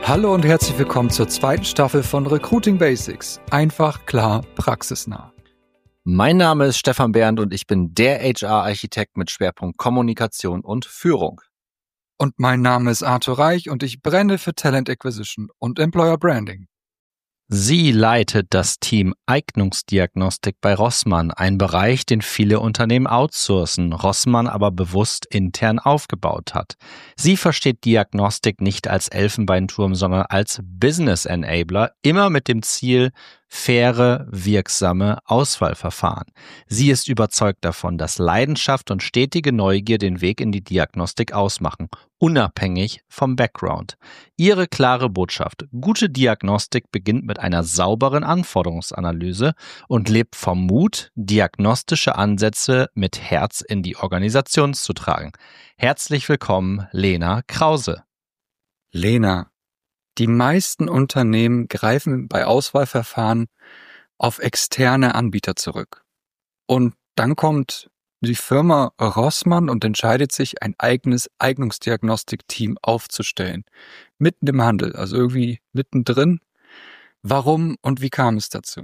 Hallo und herzlich willkommen zur zweiten Staffel von Recruiting Basics. Einfach, klar, praxisnah. Mein Name ist Stefan Bernd und ich bin der HR-Architekt mit Schwerpunkt Kommunikation und Führung. Und mein Name ist Arthur Reich und ich brenne für Talent Acquisition und Employer Branding. Sie leitet das Team Eignungsdiagnostik bei Rossmann, ein Bereich, den viele Unternehmen outsourcen, Rossmann aber bewusst intern aufgebaut hat. Sie versteht Diagnostik nicht als Elfenbeinturm, sondern als Business Enabler, immer mit dem Ziel, faire, wirksame Auswahlverfahren. Sie ist überzeugt davon, dass Leidenschaft und stetige Neugier den Weg in die Diagnostik ausmachen, unabhängig vom Background. Ihre klare Botschaft: Gute Diagnostik beginnt mit einer sauberen Anforderungsanalyse und lebt vom Mut, diagnostische Ansätze mit Herz in die Organisation zu tragen. Herzlich willkommen, Lena Krause. Lena, die meisten Unternehmen greifen bei Auswahlverfahren auf externe Anbieter zurück. Und dann kommt die Firma Rossmann und entscheidet sich, ein eigenes Eignungsdiagnostik-Team aufzustellen. Mitten im Handel, also irgendwie mittendrin. Warum und wie kam es dazu?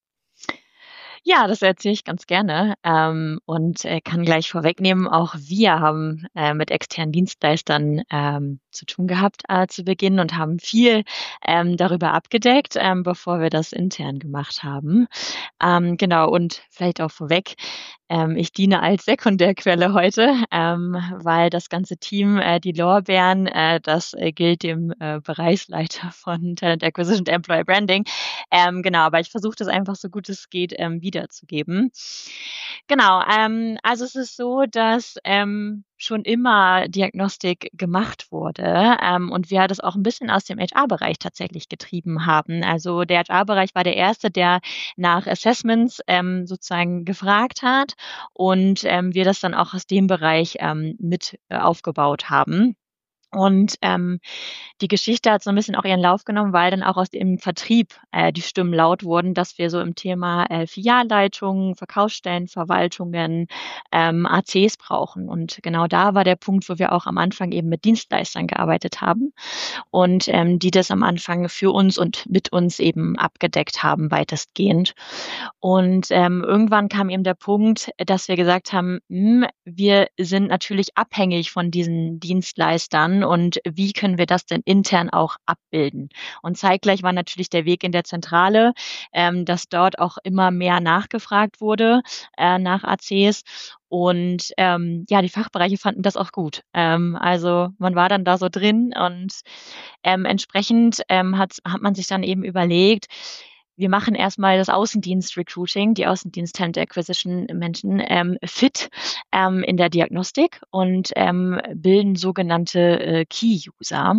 Ja, das erzähle ich ganz gerne, und kann gleich vorwegnehmen, auch wir haben mit externen Dienstleistern zu tun gehabt zu Beginn und haben viel darüber abgedeckt, bevor wir das intern gemacht haben. Genau, und vielleicht auch vorweg, ich diene als Sekundärquelle heute, weil das ganze Team, die Lorbeeren, das gilt dem Bereichsleiter von Talent Acquisition und Employer Branding. Genau, aber ich versuche das einfach so gut es geht wiederzugeben. Genau, also es ist so, dass schon immer Diagnostik gemacht wurde und wir das auch ein bisschen aus dem HR-Bereich tatsächlich getrieben haben. Also der HR-Bereich war der erste, der nach Assessments sozusagen gefragt hat und wir das dann auch aus dem Bereich mit aufgebaut haben. Und die Geschichte hat so ein bisschen auch ihren Lauf genommen, weil dann auch aus dem Vertrieb die Stimmen laut wurden, dass wir so im Thema Filialleitungen, Verkaufsstellen, Verwaltungen, ACs brauchen. Und genau da war der Punkt, wo wir auch am Anfang eben mit Dienstleistern gearbeitet haben und die das am Anfang für uns und mit uns eben abgedeckt haben, weitestgehend. Und irgendwann kam eben der Punkt, dass wir gesagt haben, wir sind natürlich abhängig von diesen Dienstleistern und wie können wir das denn intern auch abbilden? Und zeitgleich war natürlich der Weg in der Zentrale, dass dort auch immer mehr nachgefragt wurde nach ACs. Und ja, die Fachbereiche fanden das auch gut. Also man war dann da so drin und entsprechend hat man sich dann eben überlegt, wir machen erstmal das Außendienst-Recruiting, die Außendienst-Talent-Acquisition-Menschen fit in der Diagnostik und bilden sogenannte Key-User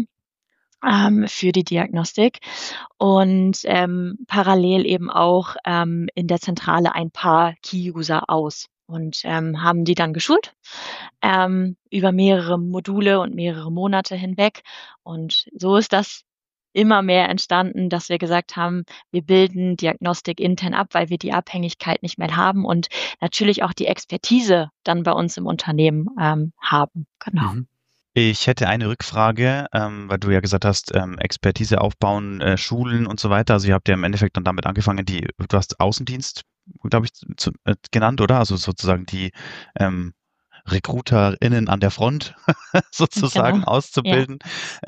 für die Diagnostik und parallel eben auch in der Zentrale ein paar Key-User aus und haben die dann geschult über mehrere Module und mehrere Monate hinweg. Und so ist das immer mehr entstanden, dass wir gesagt haben, wir bilden Diagnostik intern ab, weil wir die Abhängigkeit nicht mehr haben und natürlich auch die Expertise dann bei uns im Unternehmen haben. Genau. Mhm. Ich hätte eine Rückfrage, weil du ja gesagt hast, Expertise aufbauen, Schulen und so weiter. Also ihr habt ja im Endeffekt dann damit angefangen, du hast Außendienst, glaube ich, genannt, oder? Also sozusagen die RecruiterInnen an der Front sozusagen Genau. auszubilden.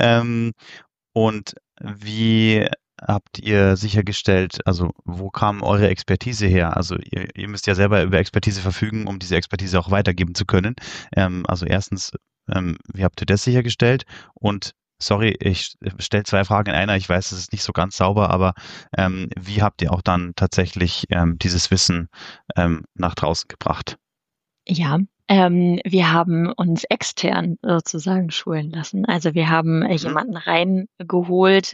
Und wie habt ihr sichergestellt, also wo kam eure Expertise her? Also ihr müsst ja selber über Expertise verfügen, um diese Expertise auch weitergeben zu können. Also erstens, wie habt ihr das sichergestellt? Und sorry, ich stelle zwei Fragen in einer. Ich weiß, es ist nicht so ganz sauber, aber wie habt ihr auch dann tatsächlich dieses Wissen nach draußen gebracht? Ja, wir haben uns extern sozusagen schulen lassen. Also wir haben jemanden reingeholt,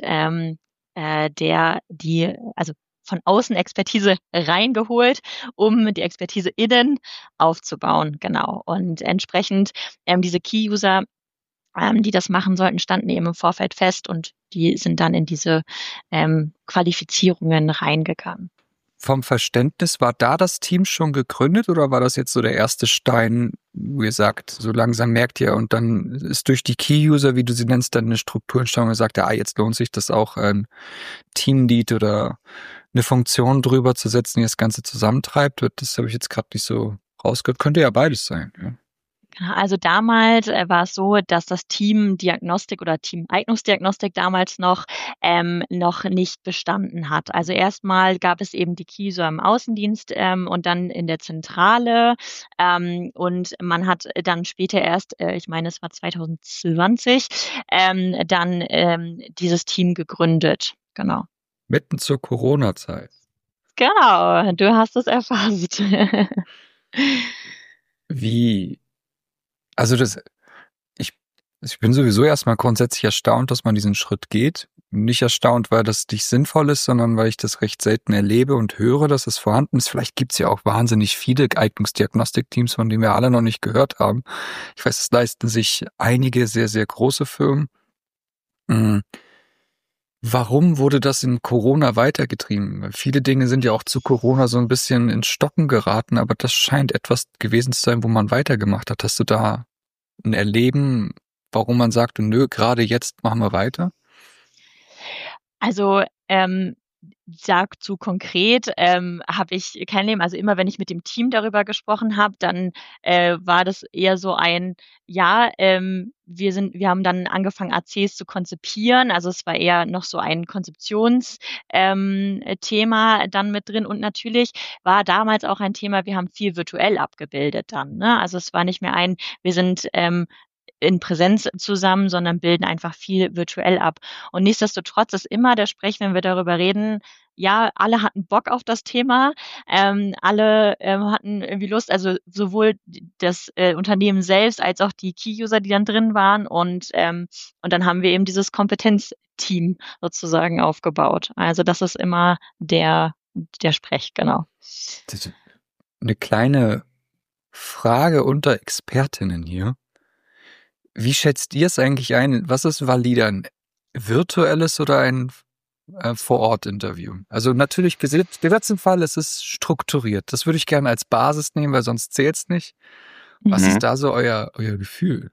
also von außen Expertise reingeholt, um die Expertise innen aufzubauen. Genau. Und entsprechend diese Key-User, die das machen sollten, standen eben im Vorfeld fest und die sind dann in diese Qualifizierungen reingegangen. vom Verständnis, war da das Team schon gegründet oder war das jetzt so der erste Stein, wo ihr sagt, so langsam merkt ihr und dann ist durch die Key-User, wie du sie nennst, dann eine Struktur entstanden und sagt, jetzt lohnt sich das auch, ein Teamlead oder eine Funktion drüber zu setzen, die das Ganze zusammentreibt? Das habe ich jetzt gerade nicht so rausgehört. Könnte ja beides sein. Ja. Also damals war es so, dass das Team Diagnostik oder Team Eignungsdiagnostik damals noch nicht bestanden hat. Also erstmal gab es eben die Key-User im Außendienst und dann in der Zentrale und man hat dann später erst, ich meine, es war 2020, dann dieses Team gegründet. Genau. Mitten zur Corona-Zeit. Genau, du hast es erfasst. Wie? Also ich bin sowieso erstmal grundsätzlich erstaunt, dass man diesen Schritt geht. Nicht erstaunt, weil das nicht sinnvoll ist, sondern weil ich das recht selten erlebe und höre, dass es vorhanden ist. Vielleicht gibt's ja auch wahnsinnig viele Eignungsdiagnostikteams, von denen wir alle noch nicht gehört haben. Ich weiß, es leisten sich einige sehr, sehr große Firmen. Warum wurde das in Corona weitergetrieben? Viele Dinge sind ja auch zu Corona so ein bisschen ins Stocken geraten, aber das scheint etwas gewesen zu sein, wo man weitergemacht hat. Hast du da ein Erleben, warum man sagt, nö, gerade jetzt machen wir weiter? Also, sag zu konkret, habe ich kein Leben. Also immer wenn ich mit dem Team darüber gesprochen habe, dann war das eher so ein, ja, wir haben dann angefangen, ACs zu konzipieren. Also es war eher noch so ein Konzeptions Thema dann mit drin. Und natürlich war damals auch ein Thema, wir haben viel virtuell abgebildet dann. Ne? Also es war nicht mehr wir sind in Präsenz zusammen, sondern bilden einfach viel virtuell ab. Und nichtsdestotrotz ist immer der Sprech, wenn wir darüber reden, ja, alle hatten Bock auf das Thema, alle hatten irgendwie Lust, also sowohl das Unternehmen selbst als auch die Key-User, die dann drin waren. Und dann haben wir eben dieses Kompetenzteam sozusagen aufgebaut. Also das ist immer der Sprech, genau. Eine kleine Frage unter Expertinnen hier. Wie schätzt ihr es eigentlich ein? Was ist valider? Ein virtuelles oder ein Vor-Ort-Interview? Also natürlich gesetzt im Fall, es ist strukturiert. Das würde ich gerne als Basis nehmen, weil sonst zählt's nicht. Was ist da so euer Gefühl?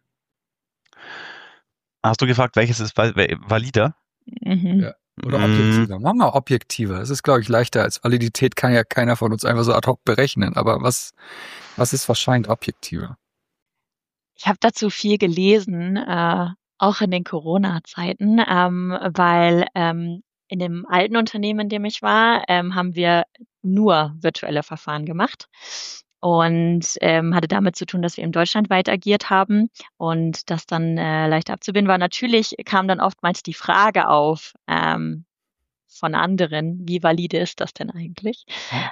Hast du gefragt, welches ist valider? Mhm. Ja. Oder objektiver. Machen wir objektiver. Es ist, glaube ich, leichter. Als Validität kann ja keiner von uns einfach so ad hoc berechnen. Aber was ist wahrscheinlich objektiver? Ich habe dazu viel gelesen, auch in den Corona-Zeiten, weil in dem alten Unternehmen, in dem ich war, haben wir nur virtuelle Verfahren gemacht und hatte damit zu tun, dass wir eben deutschlandweit agiert haben und das dann leicht abzubilden war. Natürlich kam dann oftmals die Frage auf von anderen, wie valide ist das denn eigentlich?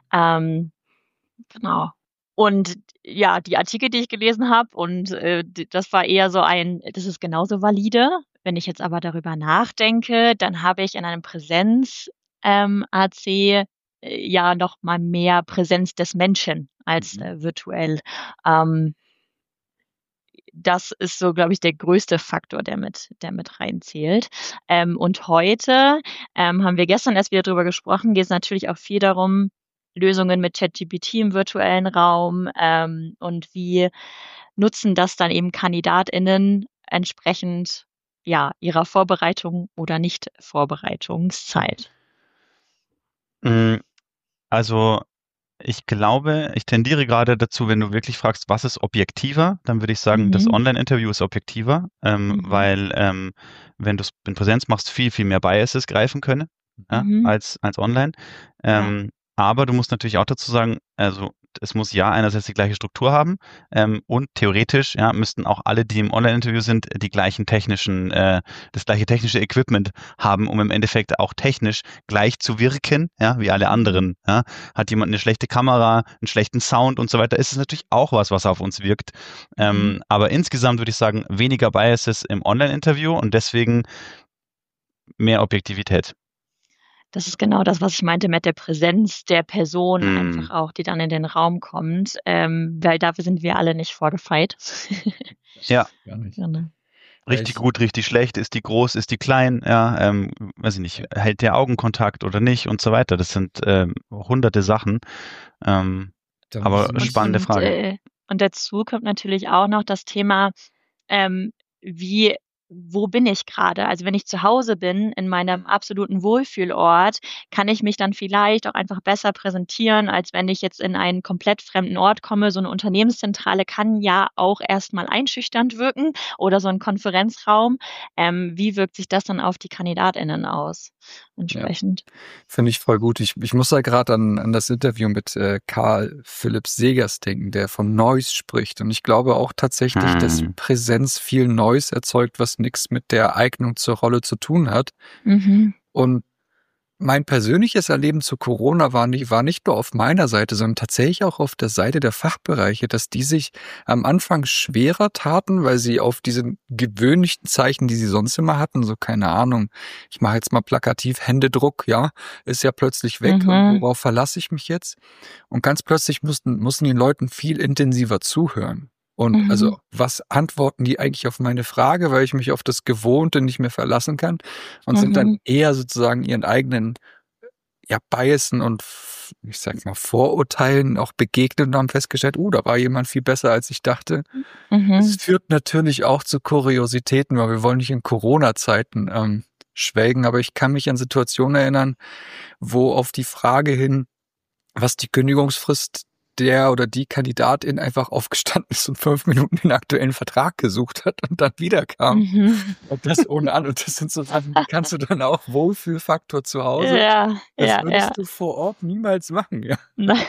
Genau. Und ja, die Artikel, die ich gelesen habe und das war eher so das ist genauso valide. Wenn ich jetzt aber darüber nachdenke, dann habe ich in einem Präsenz AC ja noch mal mehr Präsenz des Menschen als virtuell. Das ist so, glaube ich, der größte Faktor, der mit reinzählt. Und heute haben wir gestern erst wieder drüber gesprochen, geht es natürlich auch viel darum, Lösungen mit ChatGPT im virtuellen Raum und wie nutzen das dann eben KandidatInnen entsprechend ja ihrer Vorbereitung oder Nicht-Vorbereitungszeit. Also ich glaube, ich tendiere gerade dazu, wenn du wirklich fragst, was ist objektiver, dann würde ich sagen, das Online-Interview ist objektiver, weil wenn du es in Präsenz machst, viel, viel mehr Biases greifen können als online. Aber du musst natürlich auch dazu sagen, also es muss ja einerseits die gleiche Struktur haben und theoretisch müssten auch alle, die im Online-Interview sind, das gleiche technische Equipment haben, um im Endeffekt auch technisch gleich zu wirken, wie alle anderen. Ja. Hat jemand eine schlechte Kamera, einen schlechten Sound und so weiter, ist es natürlich auch was auf uns wirkt. Aber insgesamt würde ich sagen, weniger Biases im Online-Interview und deswegen mehr Objektivität. Das ist genau das, was ich meinte mit der Präsenz der Person einfach auch, die dann in den Raum kommt, weil dafür sind wir alle nicht vorgefeit. Ja. Gar nicht. Genau. Richtig gut, richtig schlecht, ist die groß, ist die klein, ja, weiß ich nicht, hält der Augenkontakt oder nicht und so weiter. Das sind hunderte Sachen. Da Aber müssen spannende Frage. Und dazu kommt natürlich auch noch das Thema, ähm, wie, wo bin ich gerade? Also wenn ich zu Hause bin, in meinem absoluten Wohlfühlort, kann ich mich dann vielleicht auch einfach besser präsentieren, als wenn ich jetzt in einen komplett fremden Ort komme. So eine Unternehmenszentrale kann ja auch erstmal einschüchternd wirken oder so ein Konferenzraum. Wie wirkt sich das dann auf die KandidatInnen aus? Entsprechend. Finde ich voll gut. Ich muss da gerade an das Interview mit Karl Philipp Segers denken, der vom Noise spricht. Und ich glaube auch tatsächlich, dass Präsenz viel Noise erzeugt, was nichts mit der Eignung zur Rolle zu tun hat. Mhm. Und mein persönliches Erleben zu Corona war nicht nur auf meiner Seite, sondern tatsächlich auch auf der Seite der Fachbereiche, dass die sich am Anfang schwerer taten, weil sie auf diese gewöhnlichen Zeichen, die sie sonst immer hatten, so keine Ahnung, ich mache jetzt mal plakativ Händedruck, ja, ist ja plötzlich weg und worauf verlasse ich mich jetzt? Und ganz plötzlich mussten den Leuten viel intensiver zuhören. Und also, was antworten die eigentlich auf meine Frage, weil ich mich auf das Gewohnte nicht mehr verlassen kann und sind dann eher sozusagen ihren eigenen Biasen und ich sag mal Vorurteilen auch begegnet und haben festgestellt, da war jemand viel besser, als ich dachte. Es führt natürlich auch zu Kuriositäten, weil wir wollen nicht in Corona-Zeiten schwelgen, aber ich kann mich an Situationen erinnern, wo auf die Frage hin, was die Kündigungsfrist der oder die Kandidatin einfach aufgestanden ist und 5 Minuten den aktuellen Vertrag gesucht hat und dann wiederkam. Und das ohne an. Und das sind so Sachen, die kannst du dann auch Wohlfühlfaktor zu Hause. Das würdest du vor Ort niemals machen, ja.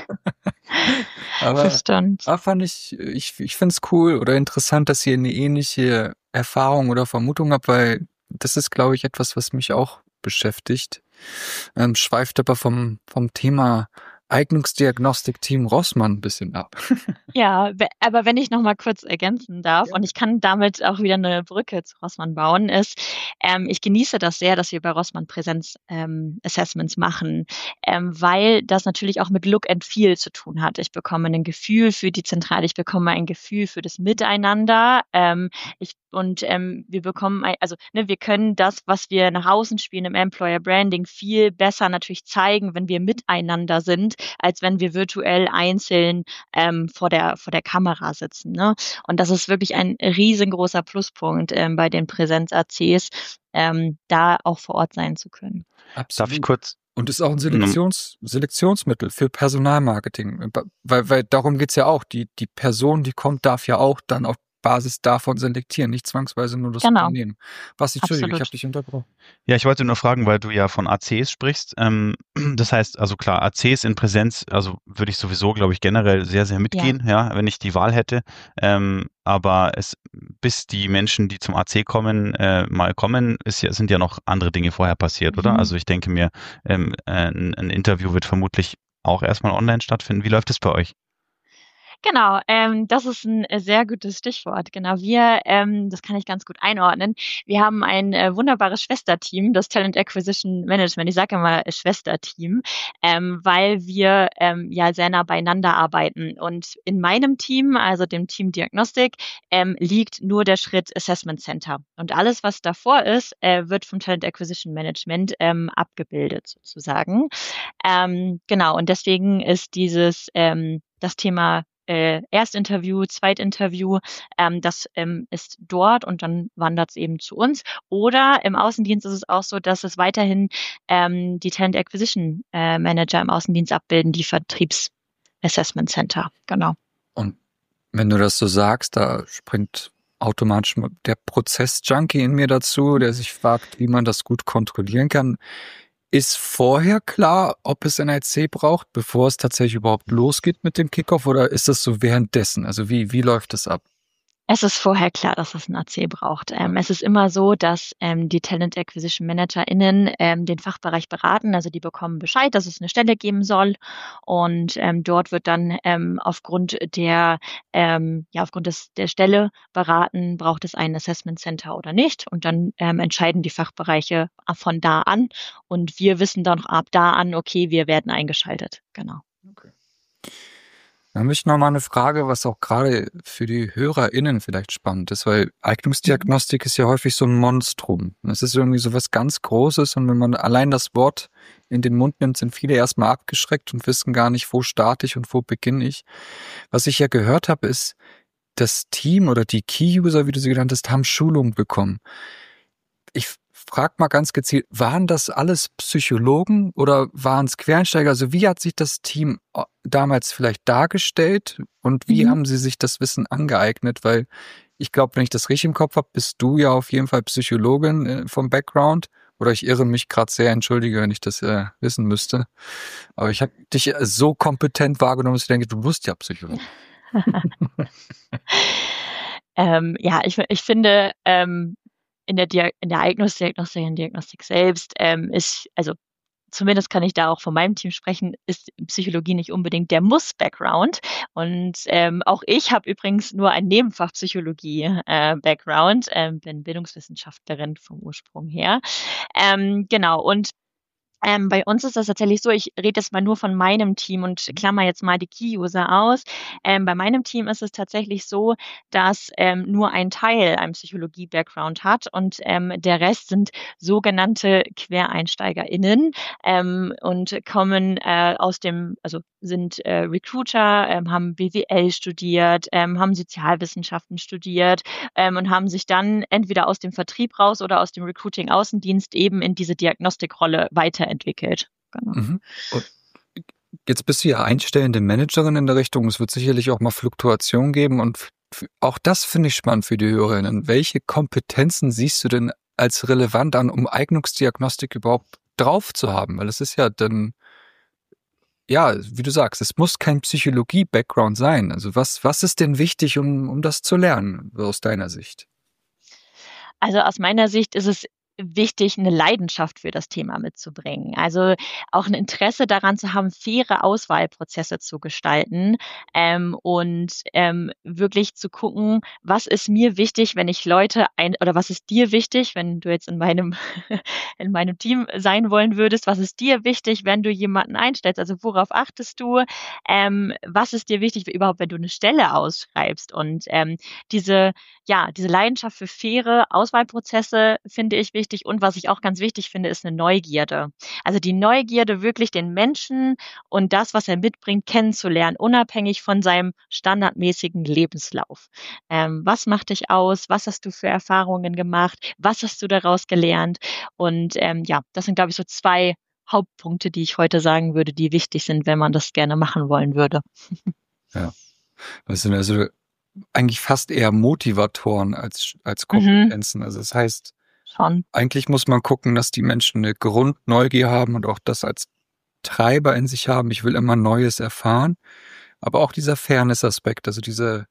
Aber Verstand. ich finde es cool oder interessant, dass ihr eine ähnliche Erfahrung oder Vermutung habt, weil das ist, glaube ich, etwas, was mich auch beschäftigt. Schweift aber vom Thema Eignungsdiagnostik-Team Rossmann ein bisschen ab. Ja, aber wenn ich noch mal kurz ergänzen darf, und ich kann damit auch wieder eine Brücke zu Rossmann bauen, ist, ich genieße das sehr, dass wir bei Rossmann Präsenz-Assessments machen, weil das natürlich auch mit Look and Feel zu tun hat. Ich bekomme ein Gefühl für die Zentrale, ich bekomme ein Gefühl für das Miteinander, wir bekommen, wir können das, was wir nach außen spielen im Employer Branding, viel besser natürlich zeigen, wenn wir miteinander sind, als wenn wir virtuell einzeln vor der Kamera sitzen. Ne? Und das ist wirklich ein riesengroßer Pluspunkt bei den Präsenz-ACs, da auch vor Ort sein zu können. Absolut. Darf ich kurz? Und ist auch ein Selektionsmittel für Personalmarketing, weil darum geht's ja auch. Die Person, die kommt, darf ja auch dann auf Basis davon selektieren, nicht zwangsweise nur das Unternehmen. Entschuldigung, ich habe dich unterbrochen. Ja, ich wollte nur fragen, weil du ja von ACs sprichst. Das heißt, also klar, ACs in Präsenz, also würde ich sowieso, glaube ich, generell sehr, sehr mitgehen, ja, wenn ich die Wahl hätte. Aber bis die Menschen, die zum AC kommen, mal kommen, sind ja noch andere Dinge vorher passiert, oder? Also ich denke mir, ein Interview wird vermutlich auch erstmal online stattfinden. Wie läuft es bei euch? Genau, das ist ein sehr gutes Stichwort. Genau, das kann ich ganz gut einordnen. Wir haben ein wunderbares Schwesterteam, das Talent Acquisition Management. Ich sage immer Schwesterteam, weil wir sehr nah beieinander arbeiten. Und in meinem Team, also dem Team Diagnostik, liegt nur der Schritt Assessment Center. Und alles, was davor ist, wird vom Talent Acquisition Management abgebildet sozusagen. Genau, und deswegen ist das Thema Erstinterview, Zweitinterview, das ist dort und dann wandert es eben zu uns. Oder im Außendienst ist es auch so, dass es weiterhin die Talent Acquisition Manager im Außendienst abbilden, die Vertriebs-Assessment Center. Genau. Und wenn du das so sagst, da springt automatisch der Prozess-Junkie in mir dazu, der sich fragt, wie man das gut kontrollieren kann. Ist vorher klar, ob es NIC braucht, bevor es tatsächlich überhaupt losgeht mit dem Kickoff, oder ist das so währenddessen? Also wie läuft das ab? Es ist vorher klar, dass es ein AC braucht. Es ist immer so, dass die Talent Acquisition ManagerInnen den Fachbereich beraten. Also die bekommen Bescheid, dass es eine Stelle geben soll. Und dort wird dann aufgrund der Stelle beraten, braucht es ein Assessment Center oder nicht. Und dann entscheiden die Fachbereiche von da an. Und wir wissen dann ab da an, okay, wir werden eingeschaltet. Genau. Okay. Da habe ich noch mal eine Frage, was auch gerade für die HörerInnen vielleicht spannend ist, weil Eignungsdiagnostik ist ja häufig so ein Monstrum. Es ist irgendwie so was ganz Großes und wenn man allein das Wort in den Mund nimmt, sind viele erstmal abgeschreckt und wissen gar nicht, wo starte ich und wo beginne ich. Was ich ja gehört habe, ist, das Team oder die Key-User, wie du sie genannt hast, haben Schulung bekommen. Ich frage mal ganz gezielt, waren das alles Psychologen oder waren es Quereinsteiger? Also wie hat sich das Team damals vielleicht dargestellt und wie haben sie sich das Wissen angeeignet? Weil ich glaube, wenn ich das richtig im Kopf habe, bist du ja auf jeden Fall Psychologin vom Background. Oder ich irre mich gerade sehr, entschuldige, wenn ich das wissen müsste. Aber ich habe dich so kompetent wahrgenommen, dass ich denke, du bist ja Psychologin. Ja, ich finde, in der Eignungsdiagnostik und Diagnostik selbst ist, also zumindest kann ich da auch von meinem Team sprechen, ist Psychologie nicht unbedingt der Muss-Background. Und auch ich habe übrigens nur ein Nebenfach Psychologie-Background, bin Bildungswissenschaftlerin vom Ursprung her. Genau, und bei uns ist das tatsächlich so, ich rede jetzt mal nur von meinem Team und klammer jetzt mal die Key-User aus. Bei meinem Team ist es tatsächlich so, dass nur ein Teil einen Psychologie-Background hat und der Rest sind sogenannte QuereinsteigerInnen und kommen also sind Recruiter, haben BWL studiert, haben Sozialwissenschaften studiert und haben sich dann entweder aus dem Vertrieb raus oder aus dem Recruiting-Außendienst eben in diese Diagnostikrolle weiterentwickelt. Genau. Mhm. Und jetzt bist du ja einstellende Managerin in der Richtung. Es wird sicherlich auch mal Fluktuation geben und auch das finde ich spannend für die Hörerinnen. Welche Kompetenzen siehst du denn als relevant an, um Eignungsdiagnostik überhaupt drauf zu haben? Weil es ist ja dann, ja, wie du sagst, es muss kein Psychologie-Background sein. Also was ist denn wichtig, um das zu lernen, aus deiner Sicht? Also aus meiner Sicht ist es wichtig, eine Leidenschaft für das Thema mitzubringen. Also auch ein Interesse daran zu haben, faire Auswahlprozesse zu gestalten und wirklich zu gucken, was ist mir wichtig, wenn ich Leute oder was ist dir wichtig, wenn du jetzt in meinem Team sein wollen würdest, was ist dir wichtig, wenn du jemanden einstellst? Also worauf achtest du? Was ist dir wichtig überhaupt, wenn du eine Stelle ausschreibst? Und diese Leidenschaft für faire Auswahlprozesse finde ich wichtig. Und was ich auch ganz wichtig finde, ist eine Neugierde. Also die Neugierde, wirklich den Menschen und das, was er mitbringt, kennenzulernen, unabhängig von seinem standardmäßigen Lebenslauf. Was macht dich aus? Was hast du für Erfahrungen gemacht? Was hast du daraus gelernt? Und das sind, glaube ich, so 2 Hauptpunkte, die ich heute sagen würde, die wichtig sind, wenn man das gerne machen wollen würde. Ja, das sind also eigentlich fast eher Motivatoren als Kompetenzen. Also das heißt, Schon. eigentlich muss man gucken, dass die Menschen eine Grundneugier haben und auch das als Treiber in sich haben. Ich will immer Neues erfahren. Aber auch dieser Fairness-Aspekt, also diese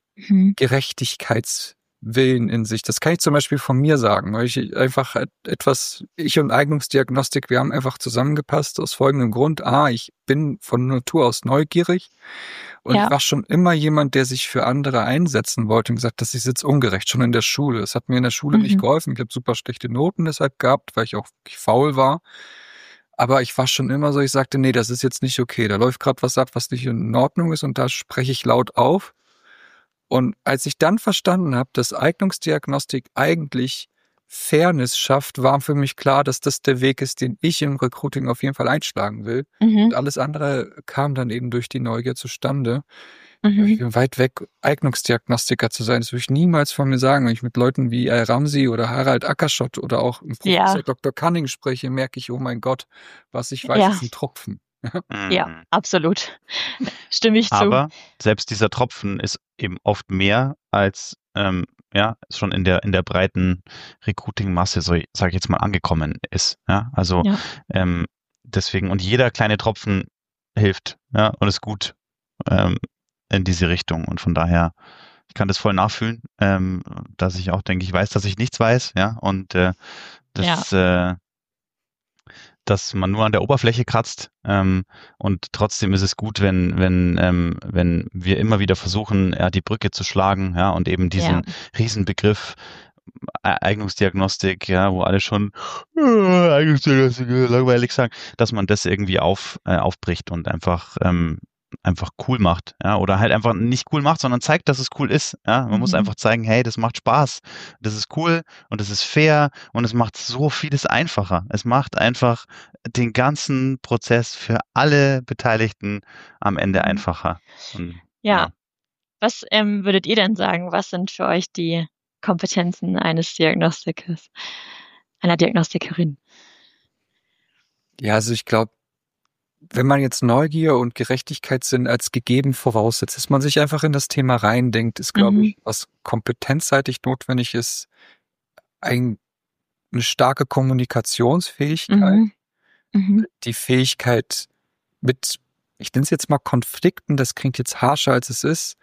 Gerechtigkeitswillen in sich. Das kann ich zum Beispiel von mir sagen, weil ich einfach ich und Eignungsdiagnostik, wir haben einfach zusammengepasst aus folgendem Grund. Ich bin von Natur aus neugierig und ich war schon immer jemand, der sich für andere einsetzen wollte und gesagt, das ist jetzt ungerecht, schon in der Schule. Es hat mir in der Schule nicht geholfen. Ich habe super schlechte Noten deshalb gehabt, weil ich auch wirklich faul war. Aber ich war schon immer so, ich sagte, nee, das ist jetzt nicht okay. Da läuft gerade was ab, was nicht in Ordnung ist und da spreche ich laut auf. Und als ich dann verstanden habe, dass Eignungsdiagnostik eigentlich Fairness schafft, war für mich klar, dass das der Weg ist, den ich im Recruiting auf jeden Fall einschlagen will. Und alles andere kam dann eben durch die Neugier zustande. Ich bin weit weg, Eignungsdiagnostiker zu sein. Das würde ich niemals von mir sagen. Wenn ich mit Leuten wie Ramsey oder Harald Ackerschott oder auch Professor Dr. Cunning spreche, merke ich, oh mein Gott, was ich weiß, ist ein Tropfen. Ja, absolut. Stimme ich zu. Aber selbst dieser Tropfen ist eben oft mehr als schon in der breiten Recruiting-Masse, so sage ich jetzt mal, angekommen ist. Ja? Also deswegen, und jeder kleine Tropfen hilft, ja, und ist gut in diese Richtung. Und von daher, ich kann das voll nachfühlen, dass ich auch denke, ich weiß, dass ich nichts weiß, ja, und dass man nur an der Oberfläche kratzt und trotzdem ist es gut, wenn wir immer wieder versuchen, die Brücke zu schlagen, ja, und eben diesen Riesenbegriff Eignungsdiagnostik, ja, wo alle schon Eignungsdiagnostik langweilig sagen, dass man das irgendwie aufbricht und einfach einfach cool macht, ja, oder halt einfach nicht cool macht, sondern zeigt, dass es cool ist, ja. Man muss einfach zeigen, hey, das macht Spaß, das ist cool und das ist fair und es macht so vieles einfacher. Es macht einfach den ganzen Prozess für alle Beteiligten am Ende einfacher. Und, Ja. Was würdet ihr denn sagen? Was sind für euch die Kompetenzen eines Diagnostikers, einer Diagnostikerin? Ja, also ich glaube, wenn man jetzt Neugier und Gerechtigkeitssinn als gegeben voraussetzt, dass man sich einfach in das Thema reindenkt, ist, glaube ich, was kompetenzseitig notwendig ist, eine starke Kommunikationsfähigkeit, die Fähigkeit mit, ich nenne es jetzt mal Konflikten, das klingt jetzt harscher als es ist,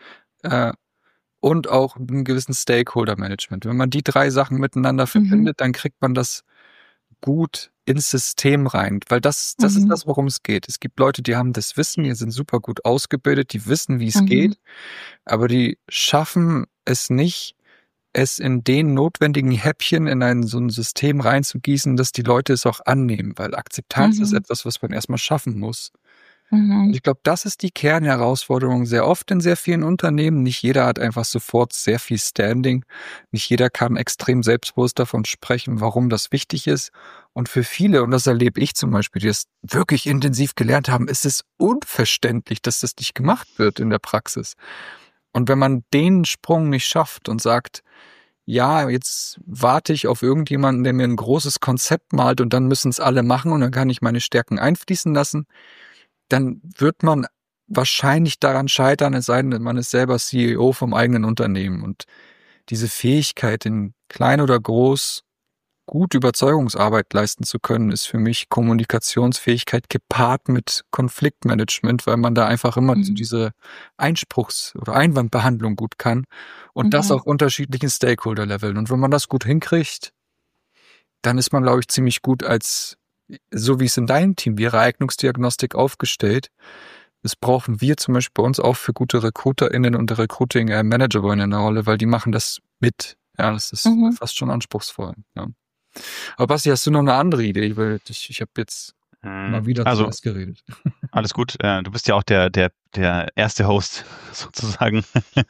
und auch einem gewissen Stakeholder-Management. Wenn man die 3 Sachen miteinander verbindet, dann kriegt man das gut ins System rein, weil das ist das, worum es geht. Es gibt Leute, die haben das Wissen, die sind super gut ausgebildet, die wissen, wie es geht, aber die schaffen es nicht, es in den notwendigen Häppchen in so ein System reinzugießen, dass die Leute es auch annehmen, weil Akzeptanz ist etwas, was man erstmal schaffen muss. Und ich glaube, das ist die Kernherausforderung sehr oft in sehr vielen Unternehmen. Nicht jeder hat einfach sofort sehr viel Standing. Nicht jeder kann extrem selbstbewusst davon sprechen, warum das wichtig ist. Und für viele, und das erlebe ich zum Beispiel, die es wirklich intensiv gelernt haben, ist es unverständlich, dass das nicht gemacht wird in der Praxis. Und wenn man den Sprung nicht schafft und sagt, ja, jetzt warte ich auf irgendjemanden, der mir ein großes Konzept malt und dann müssen es alle machen und dann kann ich meine Stärken einfließen lassen, dann wird man wahrscheinlich daran scheitern, es sei denn, man ist selber CEO vom eigenen Unternehmen. Und diese Fähigkeit, in klein oder groß gut Überzeugungsarbeit leisten zu können, ist für mich Kommunikationsfähigkeit gepaart mit Konfliktmanagement, weil man da einfach immer diese Einspruchs- oder Einwandbehandlung gut kann und das auf unterschiedlichen Stakeholder-Leveln. Und wenn man das gut hinkriegt, dann ist man, glaube ich, ziemlich gut so wie es in deinem Team wäre, Eignungsdiagnostik aufgestellt. Das brauchen wir zum Beispiel bei uns auch für gute RecruiterInnen und Recruiting-Manager in der Rolle, weil die machen das mit. Ja, das ist fast schon anspruchsvoll. Ja. Aber Basti, hast du noch eine andere Idee? Weil ich habe jetzt mal wieder zuerst geredet. Alles gut. Du bist ja auch der erste Host sozusagen.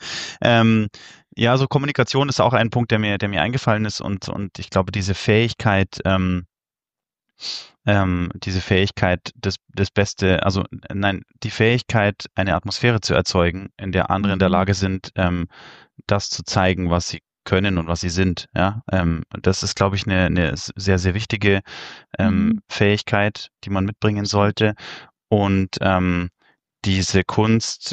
Ja, so Kommunikation ist auch ein Punkt, der mir eingefallen ist und ich glaube, diese Fähigkeit, die Fähigkeit, eine Atmosphäre zu erzeugen, in der andere in der Lage sind, das zu zeigen, was sie können und was sie sind. Ja, das ist, glaube ich, eine sehr, sehr wichtige Fähigkeit, die man mitbringen sollte. Und diese Kunst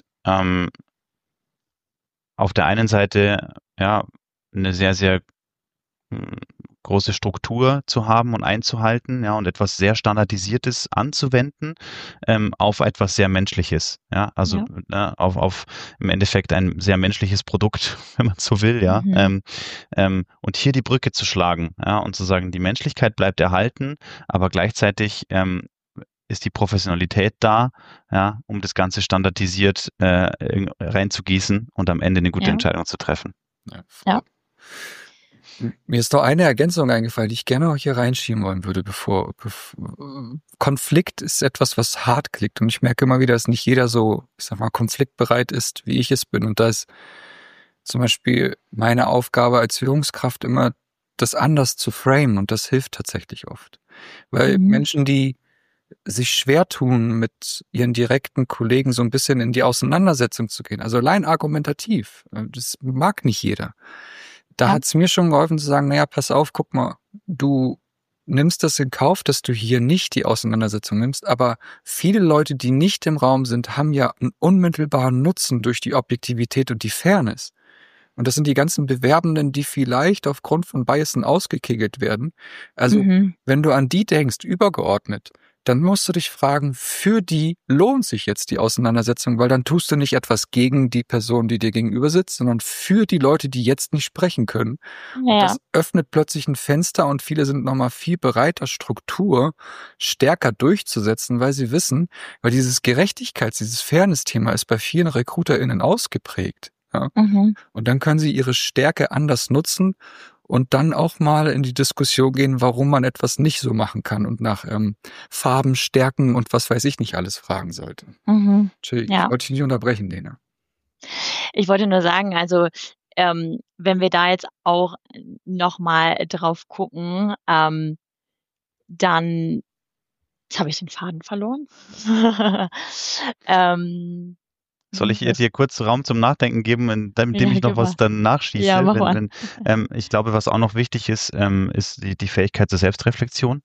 auf der einen Seite ja eine sehr, sehr große Struktur zu haben und einzuhalten, ja, und etwas sehr Standardisiertes anzuwenden auf etwas sehr Menschliches, ja, also auf im Endeffekt ein sehr menschliches Produkt, wenn man so will, ja, und hier die Brücke zu schlagen, ja, und zu sagen, die Menschlichkeit bleibt erhalten, aber gleichzeitig ist die Professionalität da, ja, um das Ganze standardisiert reinzugießen und am Ende eine gute Entscheidung zu treffen. Ja. Mir ist noch eine Ergänzung eingefallen, die ich gerne auch hier reinschieben wollen würde, Konflikt ist etwas, was hart klickt. Und ich merke immer wieder, dass nicht jeder so, ich sag mal, konfliktbereit ist, wie ich es bin. Und da ist zum Beispiel meine Aufgabe als Führungskraft immer, das anders zu framen. Und das hilft tatsächlich oft. Weil Menschen, die sich schwer tun, mit ihren direkten Kollegen so ein bisschen in die Auseinandersetzung zu gehen, also allein argumentativ, das mag nicht jeder. Da hat es mir schon geholfen zu sagen, naja, pass auf, guck mal, du nimmst das in Kauf, dass du hier nicht die Auseinandersetzung nimmst, aber viele Leute, die nicht im Raum sind, haben ja einen unmittelbaren Nutzen durch die Objektivität und die Fairness. Und das sind die ganzen Bewerbenden, die vielleicht aufgrund von Biasen ausgekegelt werden. Also wenn du an die denkst, übergeordnet, dann musst du dich fragen, für die lohnt sich jetzt die Auseinandersetzung, weil dann tust du nicht etwas gegen die Person, die dir gegenüber sitzt, sondern für die Leute, die jetzt nicht sprechen können. Ja. Und das öffnet plötzlich ein Fenster und viele sind nochmal viel bereiter, Struktur stärker durchzusetzen, weil sie wissen, weil dieses dieses Fairness-Thema ist bei vielen RecruiterInnen ausgeprägt. Ja? Und dann können sie ihre Stärke anders nutzen und dann auch mal in die Diskussion gehen, warum man etwas nicht so machen kann und nach Farben, Stärken und was weiß ich nicht alles fragen sollte. Entschuldigung, ich Ja. wollte dich nicht unterbrechen, Lena. Ich wollte nur sagen, also wenn wir da jetzt auch nochmal drauf gucken, dann jetzt habe ich den Faden verloren. Soll ich dir kurz Raum zum Nachdenken geben, indem Ja, ich noch gib was mal. dann nachschieße? Ja, mach mal. Ich glaube, was auch noch wichtig ist, ist die Fähigkeit zur Selbstreflexion.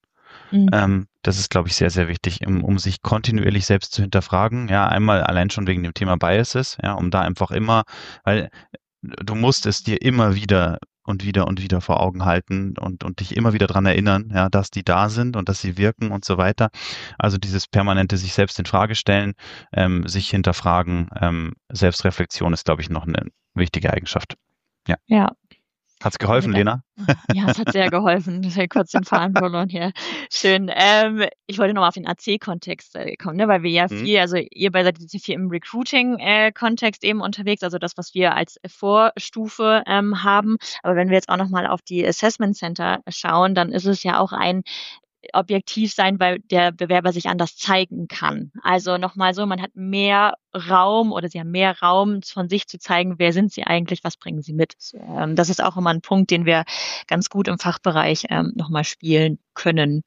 Das ist, glaube ich, sehr, sehr wichtig, um sich kontinuierlich selbst zu hinterfragen. Ja, einmal allein schon wegen dem Thema Biases, ja, um da einfach immer, weil du musst es dir immer wieder und wieder und wieder vor Augen halten und dich immer wieder dran erinnern, ja, dass die da sind und dass sie wirken und so weiter. Also dieses permanente sich selbst in Frage stellen, sich hinterfragen, Selbstreflexion ist, glaube ich, noch eine wichtige Eigenschaft. Ja. Hat's geholfen, Lena? Ja, es hat sehr geholfen. Ich habe kurz den Faden verloren hier. Schön. Ich wollte nochmal auf den AC-Kontext kommen, ne? Weil wir ja viel, also ihr beide seid jetzt hier viel im Recruiting-Kontext eben unterwegs, also das, was wir als Vorstufe haben. Aber wenn wir jetzt auch nochmal auf die Assessment Center schauen, dann ist es ja auch ein objektiv sein, weil der Bewerber sich anders zeigen kann. Also nochmal so, man hat mehr Raum oder sie haben mehr Raum von sich zu zeigen, wer sind sie eigentlich, was bringen sie mit. Das ist auch immer ein Punkt, den wir ganz gut im Fachbereich nochmal spielen können.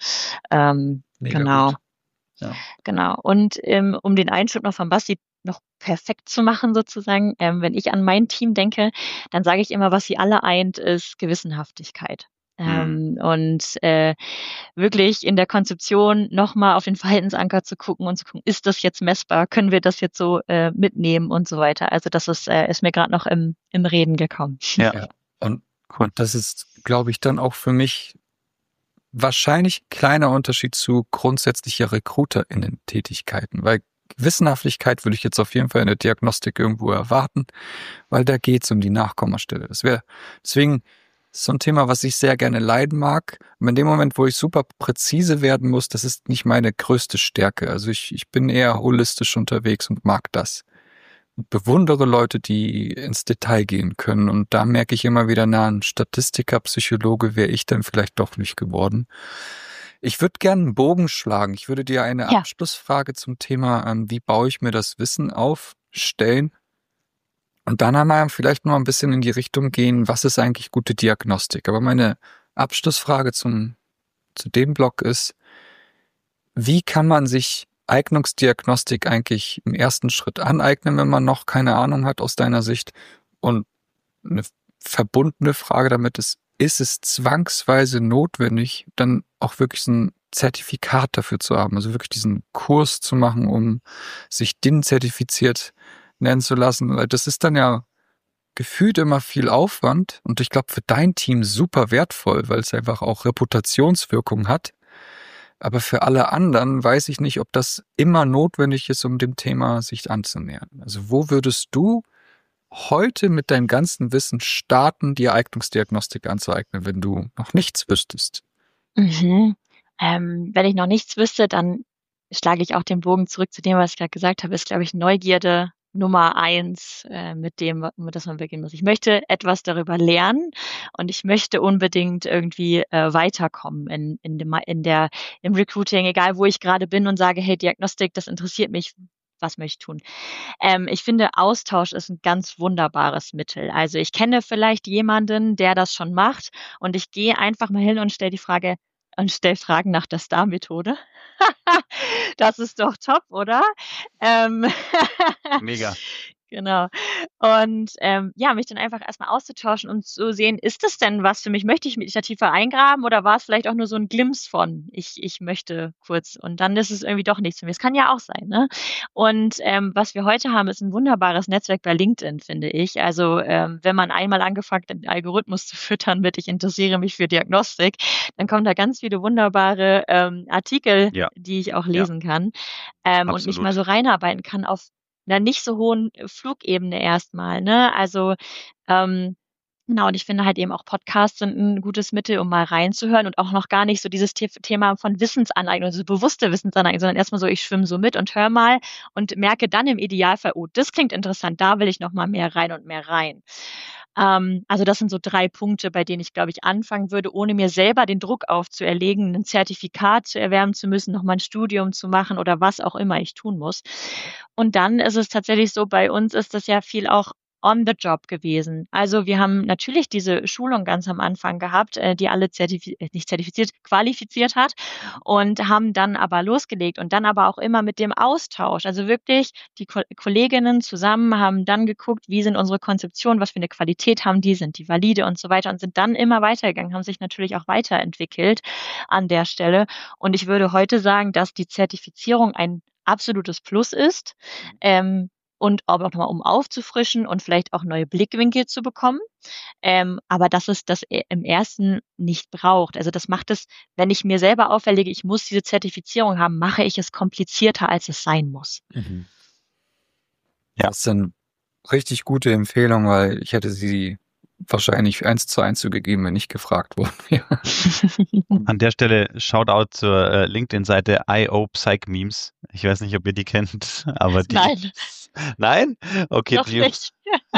Genau. Gut. Ja. Genau. Und um den Einschub noch von Basti noch perfekt zu machen sozusagen, wenn ich an mein Team denke, dann sage ich immer, was sie alle eint, ist Gewissenhaftigkeit. Und wirklich in der Konzeption nochmal auf den Verhaltensanker zu gucken und zu gucken, ist das jetzt messbar? Können wir das jetzt so mitnehmen und so weiter? Also das ist mir gerade noch im Reden gekommen. Ja. Und das ist, glaube ich, dann auch für mich wahrscheinlich ein kleiner Unterschied zu grundsätzlicher RecruiterInnen-Tätigkeiten, weil Gewissenhaftigkeit würde ich jetzt auf jeden Fall in der Diagnostik irgendwo erwarten, weil da geht's um die Nachkommastelle. Das wäre deswegen so ein Thema, was ich sehr gerne leiden mag. Und in dem Moment, wo ich super präzise werden muss, das ist nicht meine größte Stärke. Also ich bin eher holistisch unterwegs und mag das. Und bewundere Leute, die ins Detail gehen können. Und da merke ich immer wieder, ein Statistiker, Psychologe wäre ich dann vielleicht doch nicht geworden. Ich würde gerne einen Bogen schlagen. Ich würde dir eine Abschlussfrage zum Thema, wie baue ich mir das Wissen auf, stellen. Und dann einmal vielleicht noch ein bisschen in die Richtung gehen, was ist eigentlich gute Diagnostik? Aber meine Abschlussfrage zu dem Block ist, wie kann man sich Eignungsdiagnostik eigentlich im ersten Schritt aneignen, wenn man noch keine Ahnung hat aus deiner Sicht? Und eine verbundene Frage damit ist es zwangsweise notwendig, dann auch wirklich so ein Zertifikat dafür zu haben, also wirklich diesen Kurs zu machen, um sich DIN zertifiziert nennen zu lassen, weil das ist dann ja gefühlt immer viel Aufwand und ich glaube für dein Team super wertvoll, weil es einfach auch Reputationswirkung hat. Aber für alle anderen weiß ich nicht, ob das immer notwendig ist, um dem Thema sich anzunähern. Also wo würdest du heute mit deinem ganzen Wissen starten, die Eignungsdiagnostik anzueignen, wenn du noch nichts wüsstest? Wenn ich noch nichts wüsste, dann schlage ich auch den Bogen zurück zu dem, was ich gerade gesagt habe, ist, glaube ich, Neugierde Nummer 1 mit dem, mit das man beginnen muss. Ich möchte etwas darüber lernen und ich möchte unbedingt irgendwie weiterkommen im Recruiting, egal wo ich gerade bin und sage, hey, Diagnostik, das interessiert mich. Was möchte ich tun? Ich finde, Austausch ist ein ganz wunderbares Mittel. Also ich kenne vielleicht jemanden, der das schon macht und ich gehe einfach mal hin und stelle Fragen nach der Star-Methode. Das ist doch top, oder? Mega. Genau. Und mich dann einfach erstmal auszutauschen und zu sehen, ist das denn was für mich? Möchte ich mich da tiefer eingraben oder war es vielleicht auch nur so ein Glimpse von, ich möchte kurz und dann ist es irgendwie doch nichts für mich. Das kann ja auch sein, ne? Und was wir heute haben, ist ein wunderbares Netzwerk bei LinkedIn, finde ich. Also wenn man einmal angefangen hat, den Algorithmus zu füttern mit ich interessiere mich für Diagnostik, dann kommen da ganz viele wunderbare Artikel, die ich auch lesen kann und mich mal so reinarbeiten kann auf einer nicht so hohen Flugebene erstmal, ne? Also genau, und ich finde halt eben auch Podcasts sind ein gutes Mittel, um mal reinzuhören und auch noch gar nicht so dieses Thema von Wissensaneignung, also bewusste Wissensaneignung, sondern erstmal so, ich schwimme so mit und höre mal und merke dann im Idealfall, oh, das klingt interessant, da will ich noch mal mehr rein und mehr rein. Also das sind so 3 Punkte, bei denen ich, glaube ich, anfangen würde, ohne mir selber den Druck aufzuerlegen, ein Zertifikat zu erwerben zu müssen, noch mal ein Studium zu machen oder was auch immer ich tun muss. Und dann ist es tatsächlich so, bei uns ist das ja viel auch on the job gewesen. Also wir haben natürlich diese Schulung ganz am Anfang gehabt, die alle nicht zertifiziert, qualifiziert hat und haben dann aber losgelegt und dann aber auch immer mit dem Austausch. Also wirklich die Kolleginnen zusammen haben dann geguckt, wie sind unsere Konzeptionen, was für eine Qualität haben die, sind die valide und so weiter und sind dann immer weitergegangen, haben sich natürlich auch weiterentwickelt an der Stelle. Und ich würde heute sagen, dass die Zertifizierung ein absolutes Plus ist. Und auch nochmal, um aufzufrischen und vielleicht auch neue Blickwinkel zu bekommen. Aber dass es das im ersten nicht braucht. Also das macht es, wenn ich mir selber auferlege, ich muss diese Zertifizierung haben, mache ich es komplizierter, als es sein muss. Mhm. Ja. Das ist eine richtig gute Empfehlung, weil ich hätte sie wahrscheinlich 1:1 zugegeben, wenn ich gefragt worden wäre. An der Stelle Shoutout zur LinkedIn-Seite IO Psych Memes. Ich weiß nicht, ob ihr die kennt, aber die. Nein. Nein? Okay, Noch nicht.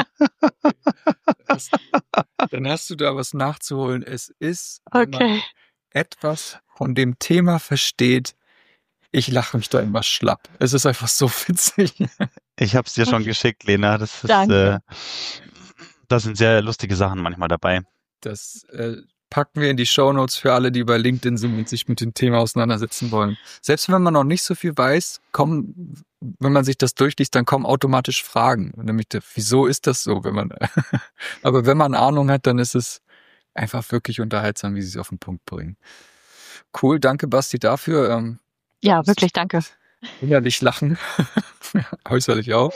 Dann hast du da was nachzuholen. Es ist, wenn man Okay. etwas von dem Thema versteht, ich lache mich da immer schlapp. Es ist einfach so witzig. Ich habe es dir schon geschickt, Lena. Das ist, Danke. da sind sehr lustige Sachen manchmal dabei. Das packen wir in die Shownotes für alle, die bei LinkedIn sind und sich mit dem Thema auseinandersetzen wollen. Selbst wenn man noch nicht so viel weiß, wenn man sich das durchliest, dann kommen automatisch Fragen. Nämlich, wieso ist das so? Aber wenn man Ahnung hat, dann ist es einfach wirklich unterhaltsam, wie sie es auf den Punkt bringen. Cool, danke Basti dafür. Ja, wirklich, danke. Innerlich lachen, äußerlich auch.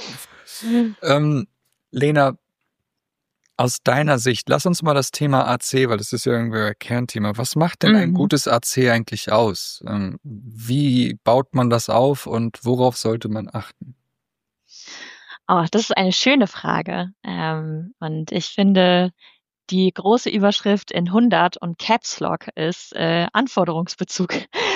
Lena, aus deiner Sicht, lass uns mal das Thema AC, weil das ist ja irgendwie ein Kernthema. Was macht denn ein gutes AC eigentlich aus? Wie baut man das auf und worauf sollte man achten? Oh, das ist eine schöne Frage. Und ich finde, die große Überschrift in 100 und Caps Lock ist Anforderungsbezug.